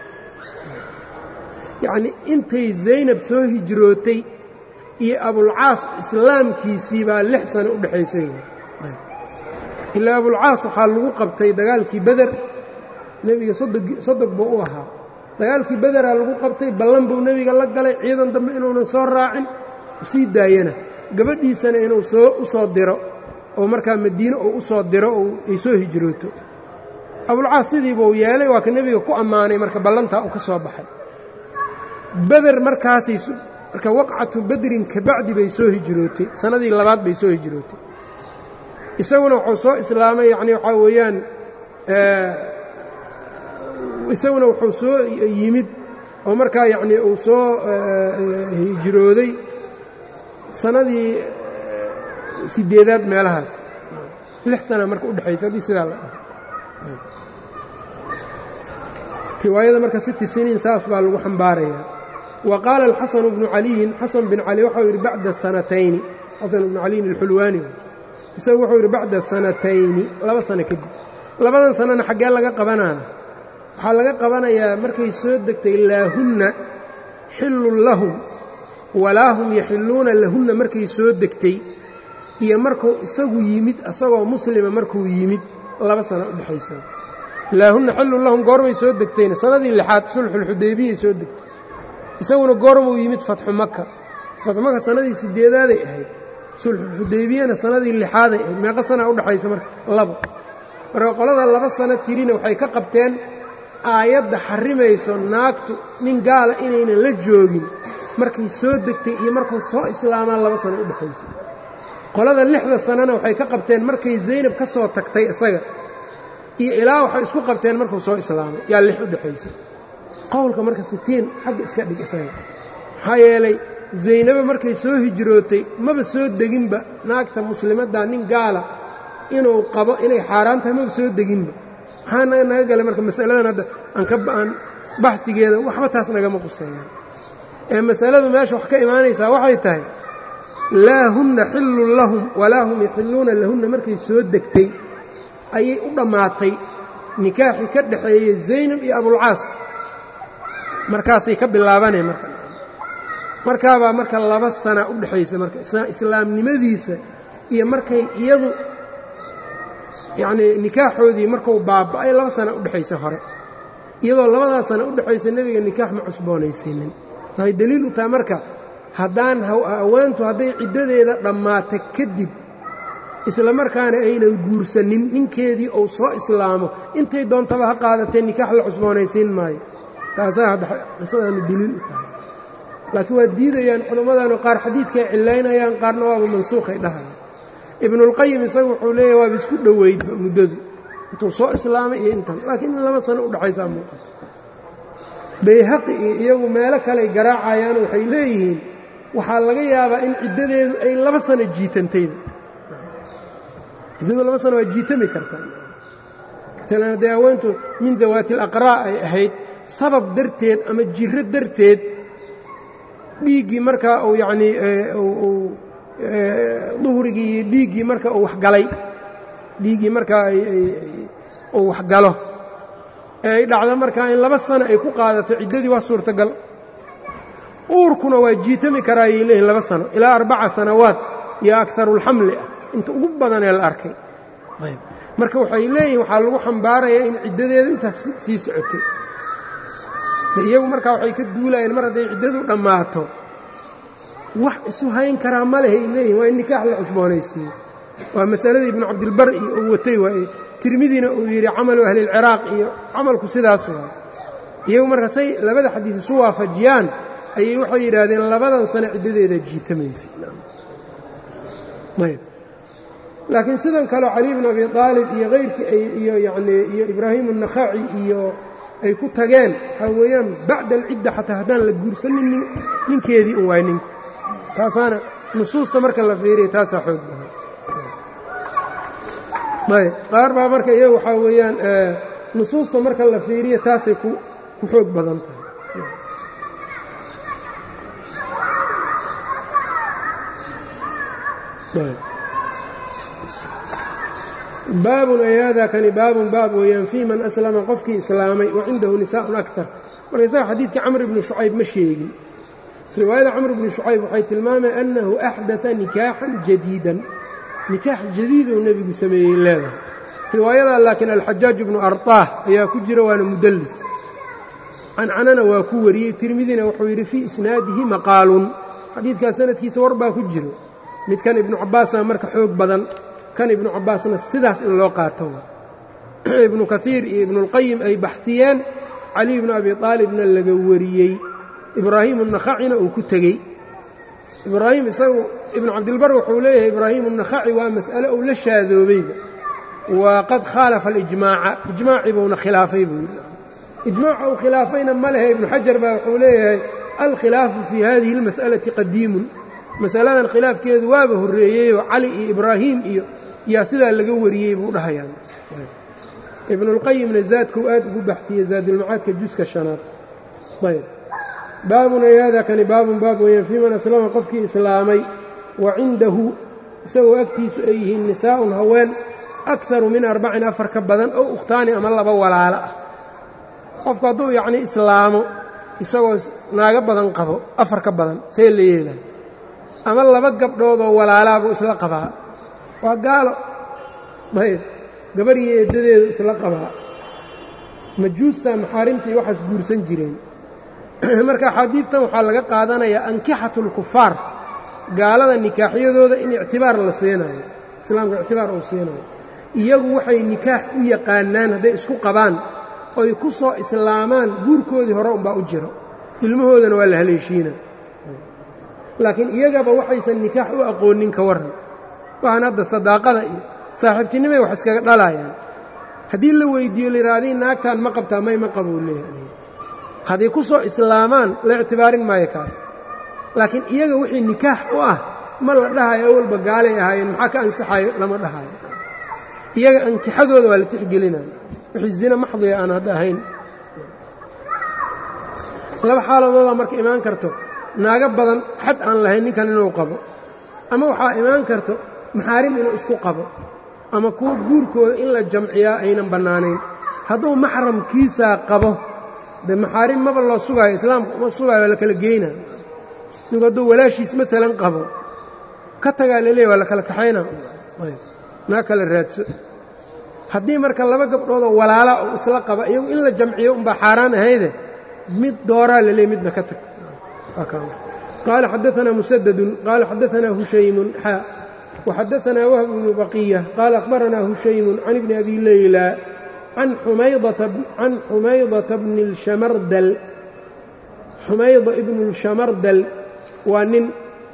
yacnii intay zaynab soo hijrootay iyo abulcaas islaamkiisii baa 6 sano u dhexaysay ilaa abulcaas waxaa lagu qabtay dagaalkii beder nebiga sodog buu u ahaa dagaalkii bederaa lagu qabtay ballan buu nebiga la galay ciidan dambe inuunan soo raacin sii daayana gabadhiisana inuu u soo diro oo markaa madiine uu u soo diro oo ay soo hijrooto abulcaas sidiibuu yeelay waa ka nebiga ku ammaanay marka ballantaa uu ka soo baxay beder marka waqcatu bedrin kabacdi bay soo hijrootay sanadii labaad bay soo hijrootay isaguna wuxuu soo islaamay yacnii waxaa weeyaan isaguna wuxuu soo yimid oo markaa yacnii uu soo hijrooday sanadii 8aad meelahaas 6 sana marka u dhexaysa haddii sidaa la dhaho riwaayada marka 6 siniin saas baa lagu xambaarayaa wa qaala alxasanu bnu caliyin xasan bin cali waxau yidhi bacda sanatayni xasan bnu caliyin alxulwaani isagu wuxuu yidhi bacda sanatayni 2 sano kadib 2dan sanona xaggee laga qabanaana waxaa laga qabanayaa markay soo degtay laahunna xillun lahum walaa hum yaxilluuna lahunna markay soo degtay iyo markuu isagu yimid asagoo muslima markuu yimid 2 sano u dhexaysa laahunna xillun lahum goormay soo degtayna sanadii 6aad sulxulxudaybiyay soo degtay isaguna goormuu yimid fatxu maka sanadii 8aaday ahayd sulxulxudaybiyana sanadii 6aaday ahayd meeqa sanaa u dhexaysa marka 2 marka qolada 2 sano tirina waxay ka qabteen aayadda xarimayso naagtu nin gaala inaynan la joogin markay soo degtay iyo markuu soo islaamaa 2 sano u dhexaysa qolada 6da sanana waxay ka qabteen markay zaynab ka soo tagtay isaga iyo ilaa waxay isku qabteen markuu soo islaamay yaa 6 u dhexaysa qowlka marka 60 xagga iska dhig isaga maxaa yeelay zaynaba markay soo hijrootay maba soo deginba naagta muslimadda nin gaala inuu qabo inay xaaraan tahay maba soo deginba maxaa naga galay marka masaladan hadda aan baxtigeeda waxba taas nagama quseeyaan ee masaladu meesha wax ka imaanaysaa waxay tahay laa hunna xillun lahum walaa hum yaxilluuna lahunna markay soo degtay ayay u dhammaatay nikaaxii ka dhexeeyey zaynab iyo abulcaas markaasay ka bilaabaneen markaabaa marka 2 sana u dhexaysa marka islaamnimadiisa iyo markay iyadu yacnii nikaaxoodii markuu baaba'ay 2 sana u dhexaysa hore iyadoo 2daa sana u dhexaysa nebiga nikaax ma cusboonaysiinin waxay deliil u tahay marka haweentu hadday ciddadeeda dhammaata kadib isla markaana aynan guursanin ninkeedii uu soo islaamo intay doontaba ha qaadatee nikaax la cusboonaysiin maayo taasaa hadda qisadaanu deliil u tahay laakiin waa diidayaan culammadanu qaar xadiidkay cilaynayaan qaarna waaba mansuukhay dhahaya ibnuulqayim isagu wuxuu leeyahy waaba isku dhoweydba muddadu intuu soo islaamay iyo intan laakiin in 2 sano u dhexaysaa muuqata bayhaqi iyo iyagu meelo kaley garaacayaan waxay leeyihiin waxaa laga yaabaa in ciddadeedu ay 2 sano jiitantayba ciddadu 2 sano waa jiitami kartaa maalan haddii haweentu min dawaati alaqraa' ay ahayd sabab darteed ama jirro darteed dhiiggii markaa uu yacnii duhrigii iyo dhiiggii marka uu waxgalay dhiiggii markaa uu waxgalo ee ay dhacdo markaa in 2 sano ay ku qaadato ciddadii waa suurtagal uurkuna waa jiitami karaa ayay leeyihin 2 sano ilaa 4 sanawaad iyo akarulxamli ah inta ugu badanee la arkay marka waxay leeyihin waxaa lagu xambaarayaa in ciddadeedu intaas sii socotay iyagu markaa waxay ka duulayeen mar hadday ciddadu dhammaato wax isu hayn karaa ma lehay leeyihin waa in nikaax la cusboonaysiiyo waa masaladii ibnu cabdilbar iyo uu watay waaye tirmidiina uu yidhi camalu ahli lciraaq iyo camalku sidaas waay iyagu marka say labada xadiid isu waafajiyaan ayay waxay yidhaahdeen 2 sano ciddadeeda jiitamaysa laakiin sidan kaleo cali bn abi aalib iyo hayrkii iyo yanii iyo ibraahim الnakhaaci iyo ay ku tageen waxaa weeyaan bacda alcidda xataa haddaan la guursanin ninkeedii un waay ninku taasaana nusuusta marka la fiiriya taasaa xoog badan qaar baa marka iyagu waxaa weeyaan nusuusta marka la fiiriya taasay ku xoog badan tahay baabun ay haadaa kani baabun baab weeyaan fii man aslama qofkii islaamay wa cindahu nisaa'un aktar marka isaga xadiidkii camr ibni shucayb ma sheegin riwaayada camr ibni shucayb waxay tilmaamay annahu axdata nikaaxan jadiidan nikaax jadiiduu nebigu sameeyey leedahay riwaayadaa laakiin alxajaaj ibnu arطaah ayaa ku jira waana mudallis cancanana waa ku wariyey tirmidina wuxuu yidhi fii isnaadihi maqaalun xadiidkaas sanadkiisa war baa ku jiro midkan ibnu cabbaasa marka xoog badan kan ibnu cabbaasna sidaas in loo qaato ibnu kaiir iyo ibnuاlqayim ay baxiyeen cali ibnu abi aalibna laga wariyey ibraahimu الnakhacina uu ku tegey ibraahim isagu ibnu cabdilbar wuxuu leeyahay ibraahimu الnakhaci waa mas'ale uu la shaadoobayba waa qad khaalafa alijmaaca ijmaacii buuna khilaafay buu yidhi ijmaaca uu khilaafayna ma lehe ibnu xajar baa wuxuu leeyahay alkhilaafu fii hadihi اlmas'alati qadiimun masaladan khilaafkeedu waaba horreeyeyoo cali iyo ibraahim iyo yaa sidaa laga wariyey buu dhahayaan ibnuاlqayimna zaadkuu aad ugu baxtiyey zaadulmacaadka juska 5aad ayb baabun ay haadaa kani baabun baab weeyaan fii man aslama qofkii islaamay wa cindahu isagoo agtiisu ay yihiin nisaa'un haween akaru min 4 ka badan oo ukhtaani ama 2 walaalo ah qofku hadduu yacnii islaamo isagoo naago badan qabo 4 ka badan see la yeelay ama 2 gabdhoodoo walaalaa buu isla qabaa waa gaalo ayb gabar iyo eeddadeedu isla qabaa majuusta maxaarimtii waxaas guursan jireen marka axaadiidtan waxaa laga qaadanayaa ankixatulkufaar gaalada nikaaxyadooda in ictibaar la siinayo islaamka ictibaar uu siinayo iyagu waxay nikaax u yaqaanaan hadday isku qabaan oy ku soo islaamaan guurkoodii hore unbaa u jiro ilmahoodana waa la haleeshiina laakiin iyagaba waxaysan nikaax u aqoonin ka warran waxaan hadda sadaaqada iyo saaxiibtinimay wax iskaga dhalayaan haddii la weyddiiyo layidhahdii naagtaan ma qabtaa may ma qabuu leeyahay hadday ku soo islaamaan la ictibaarin maayo kaas laakiin iyaga wixii nikaax u ah ma la dhahayo awalba gaalay ahaayeen maxaa ka ansaxayo lama dhahayo iyaga ankixadooda waa la tixgelinaya wixii zina maxdiga aan hadda ahayn 2 xaaladoodaa marka imaan karto naago badan xad aan lahayn ninkan inuu qabo ama waxaa imaan karto maxaarim inuu isku qabo ama kuwa guurkooda in la jamciyaa aynan bannaanayn hadduu maxramkiisaa qabo de maxaarim maba loo sugaayo islaamka uma sugaayo waa la kala geynaa ninku hadduu walaashiis maalan qabo ka tagaa laleeya waa la kala kaxayna naa kala raadso haddii marka 2 gabdhoodoo walaala oo isla qaba iyagu in la jamciyo unbaa xaaraan ahayde mid dooraa laleey midna ka tag qaala xadaanaa musadadun qaala xadaanaa hushaymun xaa waxadaanaa wahb bnu baqiya qaala akhbaranaa hushaymun can ibni abi leyla can xumaydata bni اlshamardal xumayda ibnu اlshamardal waa nin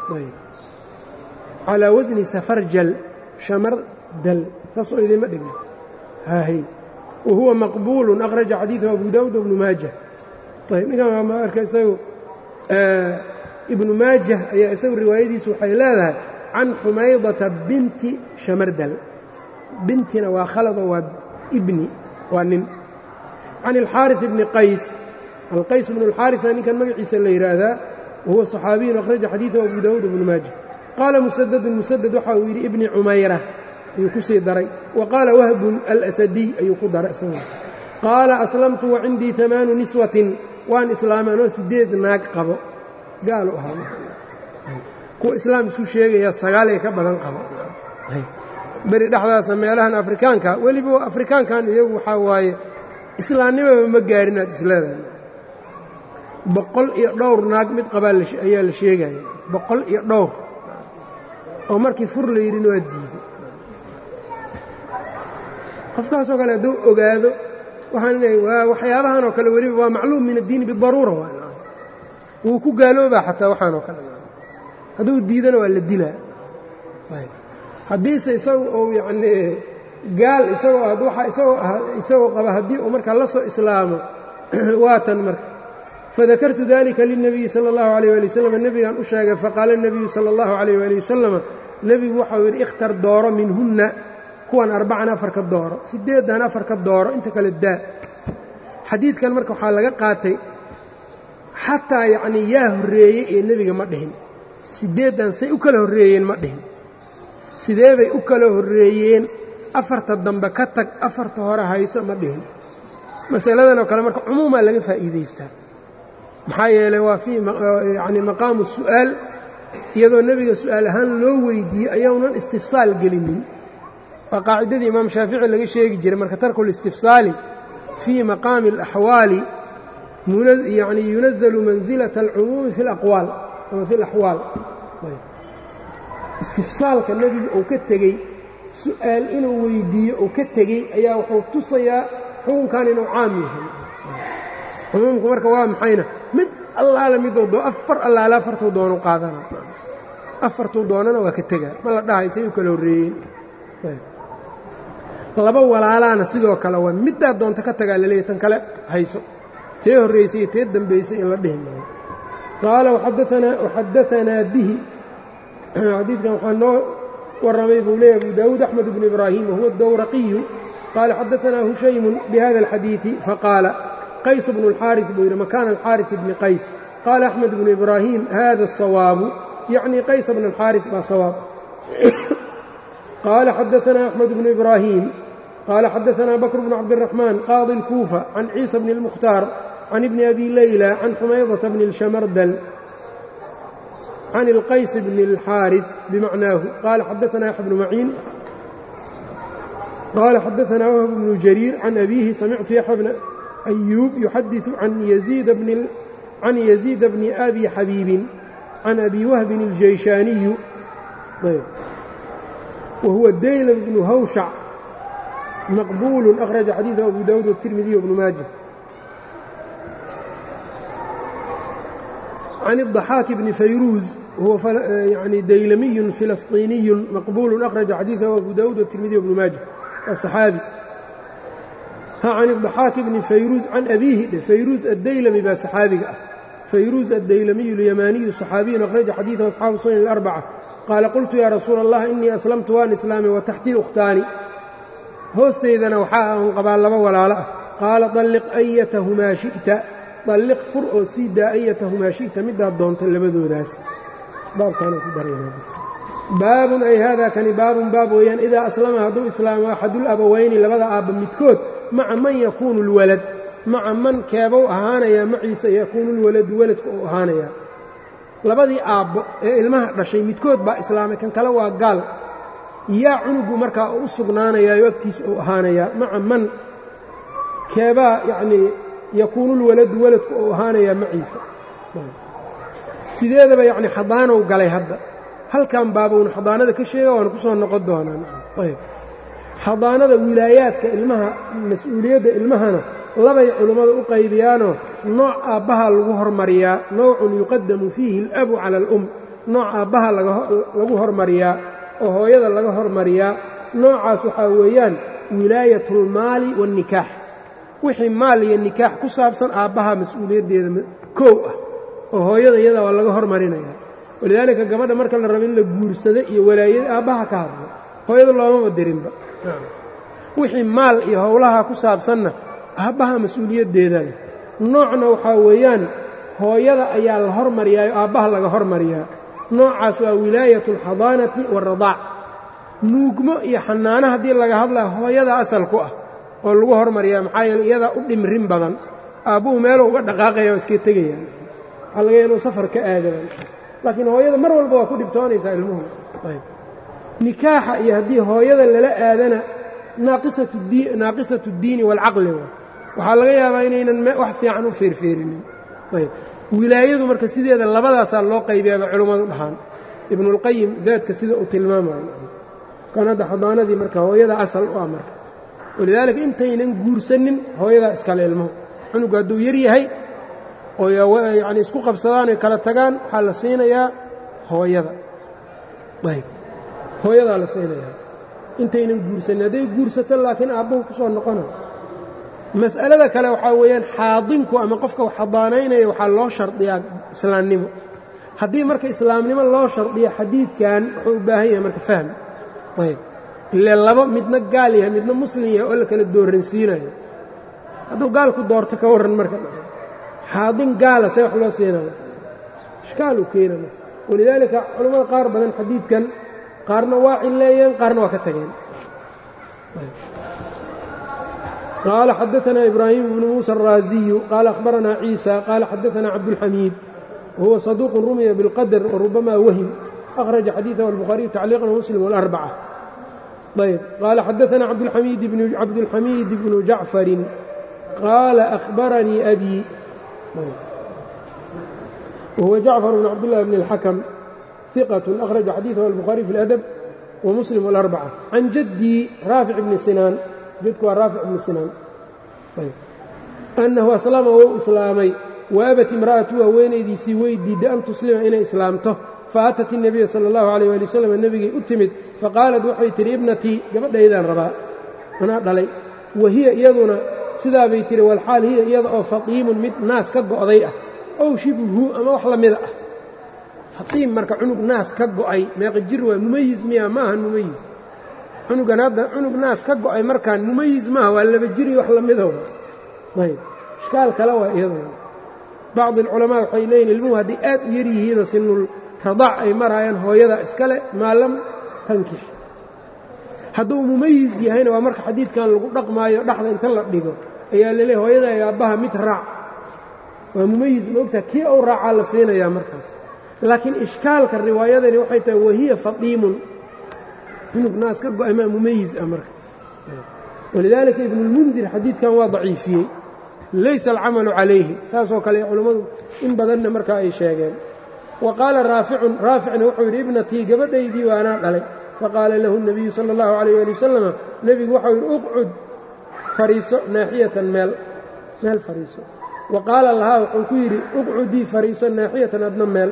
calaa wasni safarjal shamardal saasoo idinma dhigna haahay wa huwa maqbuulu akhraja xadiiثahu abu daawuud wbnu maaja ayb ninkan ma arka isagu ibnu maajah ayaa isagu riwaayadiisu waxay leedahay can xumaydata binti shamardal, bintina waa khalado waa ibni waa nin, can alxaariث ibni qays, alqays ibnu اlxaariثa ninkan magaciisa la yidhaahdaa, wahuwa صaxaabiyun akhraja xadiiثahu abu daawuud ibnu maajah. qaala musadadun musadad waxa uu yidhi ibni cumayra ayuu ku sii daray, wa qaala wahbun alasadiy ayuu ku daray isaga. qaala aslamtu wa cindii 8 niswatin, waan islaamay anoo 8 naag qabo, gaalu ahaa kuwa islaam isku sheegaya 9 ee ka badan qabo. beri dhexdaasa meelahan afrikaanka, weliba afrikaankan iyagu waxaa waaye islaamnimaba ma gaarin aad isleedahay. 100 iyo dhowr naag mid qabaa ayaa la sheegaya, 100 iyo dhowr oo markii fur la yidhina waa diiday. qofkaasoo kale hadduu ogaado waxaan waa waxyaabahan oo kale weliba waa macluum min addiini bidaruura, wuu ku gaaloobaa xataa waxaan oo kale. hadduu diidana waa la dilaa. haddiise isagu ou yacnii gaal isagoo qaba haddii uu markaa la soo islaamo waatan marka. fadakartu dalika lilnabiyi sala allahu alayh waali wasalam, nebigaan u sheegay, faqaala nebiyu sala allahu alayh waali wasalam, nebigu waxau yidhi ikhtar dooro minhunna, kuwan 4 ka dooro, 8 ka dooro, inta kale daa. xadiidkan marka waxaa laga qaatay xataa yacnii yaa horreeyey ee nebiga ma dhihin, 8 say u kala horreeyeen ma dhihin, sidee bay u kala horreeyeen, 4 dambe ka tag 4 hore hayso ma dhihin. masaladan oo kale marka cumuumaa laga faa'iidaystaa, maxaa yeelay waa fii yacni maqaamu su'aal, iyadoo nebiga su'aal ahaan loo weydiiyey ayaunan istifsaal gelinin. waa qaacidadii imaam shaafici laga sheegi jiray marka tarku listifsaali fii maqaami alaxwaali yani yunazalu mansilata alcumuumi fi alaqwaal ama fi alaxwaal. istifsaalka nebigu uu ka tegey, su'aal inuu weydiiyo uu ka tegey ayaa wuxuu tusayaa xukunkan inuu caam yahay. cumuumku marka waa maxayna, mid allaala midou 4 allaala 4tuu doonu qaadana, 4tuu doonana waa ka tegaa, ma la dhahay say u kala horreeyeen. 2 walaalaana sidoo kale waa middaa doonta ka tagaa laleeyahy, tan kale hayso, tee horraysay iyo tee dambaysay in la dhihi maayo. qaala waxadaanaa bihi, xadiidkan waxaa noo warramay buu leeyahy abu daawuud axmed bnu ibraahim wahuwa dawraqiyu qaala xadaanaa hushaymun bihada alxadiidi faqaala qays bnu اlxaariث buu yidhi makaana alxaariث bni qays. qaala axmed bnu ibraahim hada الsawaabu, yacnii qays bna alxaariث baa sawaab. qaala xadaanaa axmed bnu ibraahim qaala xadaanaa bakr bnu cabdالraxmaan qaadi اlkuufa can ciisa bni اlmukhtaar can ibni abi layla can xumaydata bni اlshamardal can اlqays bni اlxaariث bimacnaahu. qaala xadaanaa yaxya bnu maciin qaala xadaanaa wahb bnu jariir can abiihi samictu yaxya bna أyوب يحدث عن يزيد بن أبي حبيب عن أبي وهب الجيشاني وهو الديلم بن هوشع مقبول أخرج حديثه أبو داود والترمذي وابن ماجه. عن الضحاك بن فيروز وهو يعني ديلمي فلسطيني مقبول أخرج حديثه أبو داود والترمذي وابن ماجه الصحابي. عن الضحاك بن فيروز عن أبيه فيروز الديلمي با صحابي فيروز الديلمي اليماني صحابي أخرج حديثه أصحاب السنن الأربعة. قال قلت يا رسول الله إني أسلمت وأنا إسلامي وتحتي أختاني هوستيدنا وحاء قبال لما ولا لا. قال طلق أيتهما شئت، طلق فرء سيدا أيتهما شئت مدى الدونت اللبدو ناس. باب كانوا في درينا بس باب أي هذا كان باب وين إذا أسلم هدو إسلام أحد الأبوين لبدا أب متكوت مع من يكون الولد، مع من كابو أهانيا معيسى يكون الولد ولد أهانيا labadii aabbo ee ilmaha dhashay midkood baa islaamay, kan kale waa gaal. yaa cunugu markaa u sugnaanayaa agtiisa uu ahaanayaa maca man keebaa yacnii yakuunulwaladu waladku uu ahaanayaa maciisa. sideedaba yacni xadaanow galay hadda halkan baabowna xadaanada ka sheega waana ku soo noqon doonaan. ayb xadaanada wilaayaadka ilmaha mas-uuliyadda ilmahana labay culummadu u qaybiyaanoo nooc aabbaha lagu hormariyaa, noocun yuqadamu fiihi alabu cala alum, nooc aabbaha lagu hormariyaa oo hooyada laga hormariyaa. noocaas waxaa weeyaan wilaayatulmaali waannikaax, wixii maal iyo nikaax ku saabsan aabbaha mas-uuliyaddeeda koow ah oo hooyada iyada waa laga hormarinaya walidaalika gabadha marka la rabo in la guursado iyo walaayada aabbaha ka hadlo hooyada loomaba dirinba wixii maal iyo howlaha ku saabsanna aabbaha mas-uuliyaddeeda leh noocna waxaa weeyaan hooyada ayaa la hormariyaayo aabbaha laga hormariyaa noocaas waa wilaayatu alxadaanati waaradaac nuugmo iyo xanaano haddii laga hadlaa hooyada asal ku ah oo lagu hormariyaa maxaa yeele iyadaa u dhimrin badan aabbuhu meeluu uga dhaqaaqaya waa iska tegayaan waxaa laga inuu safar ka aadaan laakiin hooyada mar walba waa ku dhibtoonaysaa ilmuhu ayb nikaaxa iyo haddii hooyada lala aadana naaqisatu اddiini waalcaqli waxaa laga yaabaa inaynan wax fiican u feerfeerinin ayb wilaayadu marka sideeda labadaasaa loo qaybiyaaba culimmadu dhahaan ibnuulqayim zaadka sida uu tilmaamayo kan hadda xadaanadii marka hooyada asal u ah marka walidaalika intaynan guursanin hooyadaa iskale ilmuhu cunugu hadduu yar yahay oo yacni isku qabsadaan oy kala tagaan waxaa la siinayaa hooyada ayb hooyadaa la siinayaa intaynan guursanin hadday guursato laakiin aabbuhu ku soo noqonayo mas'alada kale waxaa weeyaan xaadinku ama qofka wax xadaanaynaya waxaa loo shardiyaa islaamnimo haddii marka islaamnimo loo shardiyo xadiidkan wuxuu u baahan yahay marka fahm ayb ile laba midna gaal yahay midna muslim yahay oo la kala dooransiinayo hadduu gaalku doorto ka warran marka xaadin gaala see wax loo siinayo ishkaal uu keenaya walidaalika culammada qaar badan xadiidkan qaarna waa cileeyeen qaarna waa ka tageen قال xدثنا إبراهيم بن موسى الرازي قال أخبرنا عيسى قال xدثنا عبدالحميد وهو صدوق رمي بالقدر وربما وهم أخرج حديثه البخاري تعليقا ومسلم والأربعة طيب قال xدثنا عبدالحميد بن جعفر قال أخبرني أبي وهو جعفر بن عبد الله بن الحكم ثقة أخرج حديثه البخاري في الأدب ومسلم والأربعة عن جدي رافع بن سنان jidku waa raafic ibnu sinaan annahu aslama wou islaamay waabat imra'atu haweenaydiisii way diidday an tuslima inay islaamto faatat الnabiya salى اllahu عalيyه ali wasalam nebigay u timid faqaalat waxay tidhi ibnatii gabadhaydaan rabaa anaa dhalay wa hiya iyaduna sidaabay tihi walxaal hiya iyada oo fatiimun mid naas ka go'day ah ow shibhu ama wax la mida ah fatiim marka cunug naas ka go'ay meeqa jir waa mumayis miya ma ahan mumayis cunugan hadda cunug naas ka go'ay markaan mumayis maaha waa laba jiri wax la mida ayb ishkaal kale waa iyaduna bacdi alculamaa waxay leeyihin ilmuhu hadday aad u yar yihiinoo sinul radaac ay maraayaan hooyada iskale maa lam tankix hadduu mumayis yahayna waa marka xadiidkan lagu dhaqmaayo dhaxda inta la dhigo ayaa laleeyahy hooyada iyo aabbaha mid raac waa mumayis maogtaha kii ou raacaa la siinayaa markaas laakiin ishkaalka riwaayadani waxay tahay wahiya fatiimun cunug naas ka go'ay maa mumayis ah marka walidaalika ibnuulmundir xadiidkan waa daciifiyey laysa alcamalu calayhi saasoo kale culammadu in badanna markaa ay sheegeen wa qaala raaficna wuxuu yidhi ibnatii gabadhaydii waa anaa dhalay faqaala lahu الnabiyu salى اllahu عalayh ali wasalama nebigu waxau yidhi uqcud fariiso naaxiyatan meel fariiso wa qaala lahaa wuxuu ku yidhi uqcudii fariiso naaxiyatan adna meel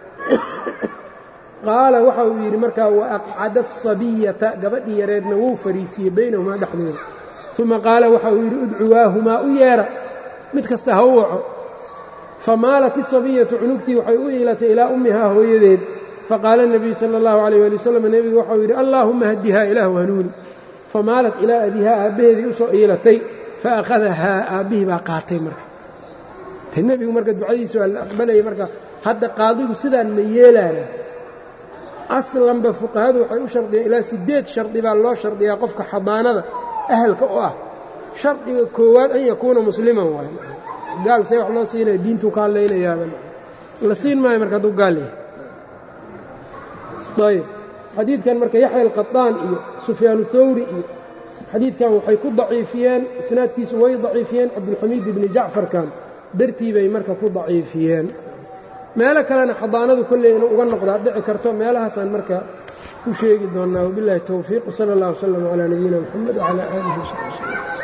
qaala waxa uu yidhi markaa wa aqcada الصabiyata gabadhii yareedna wuu fariisiiyey baynahumaa dhexdooda uma qaala waxa uu yidhi udcuwaahumaa u yeedha mid kasta ha u waco famaalat الصabiyatu cunugtii waxay u iilatay ilaa ummihaa hooyadeed faqaala الnabiyu salى اllahu عalيh ali wasalam nebigu waxau yidhi allaahuma hadihaa ilaahu hanuuni famaalat ilaa abihaa aabbaheedii u soo iilatay faakhadahaa aabbihii baa qaatay marka nebigu marka ducadiisa waa la aqbalayay marka hadda qaadigu sidaan ma yeelaana aslanba fuqahadu waxay u shardiyeen ilaa 8 shardi baa loo shardiyaa qofka xadaanada ahalka u ah shardiga koowaad an yakuuna musliman waay gaal see wax loo siinaya diintuu ka hadlaynayaaba la siin maayo marka hadduu gaal yahay ayb xadiidkan marka yaxya alqaطaan iyo sufyaan thawri iyo xadiidkan waxay ku daciifiyeen isnaadkiisu way daciifiyeen cabdulxamiid ibni jacfarkan dartii bay marka ku daciifiyeen meelo kalena xadaanadu kolley inuu uga noqdaa dhici karto meelahaasaan marka ku sheegi doonnaa wabiاllahi towfiiq wsala اllah wslam calaa nabiyina mxamed wcalaa aalihi wsaxbi wslm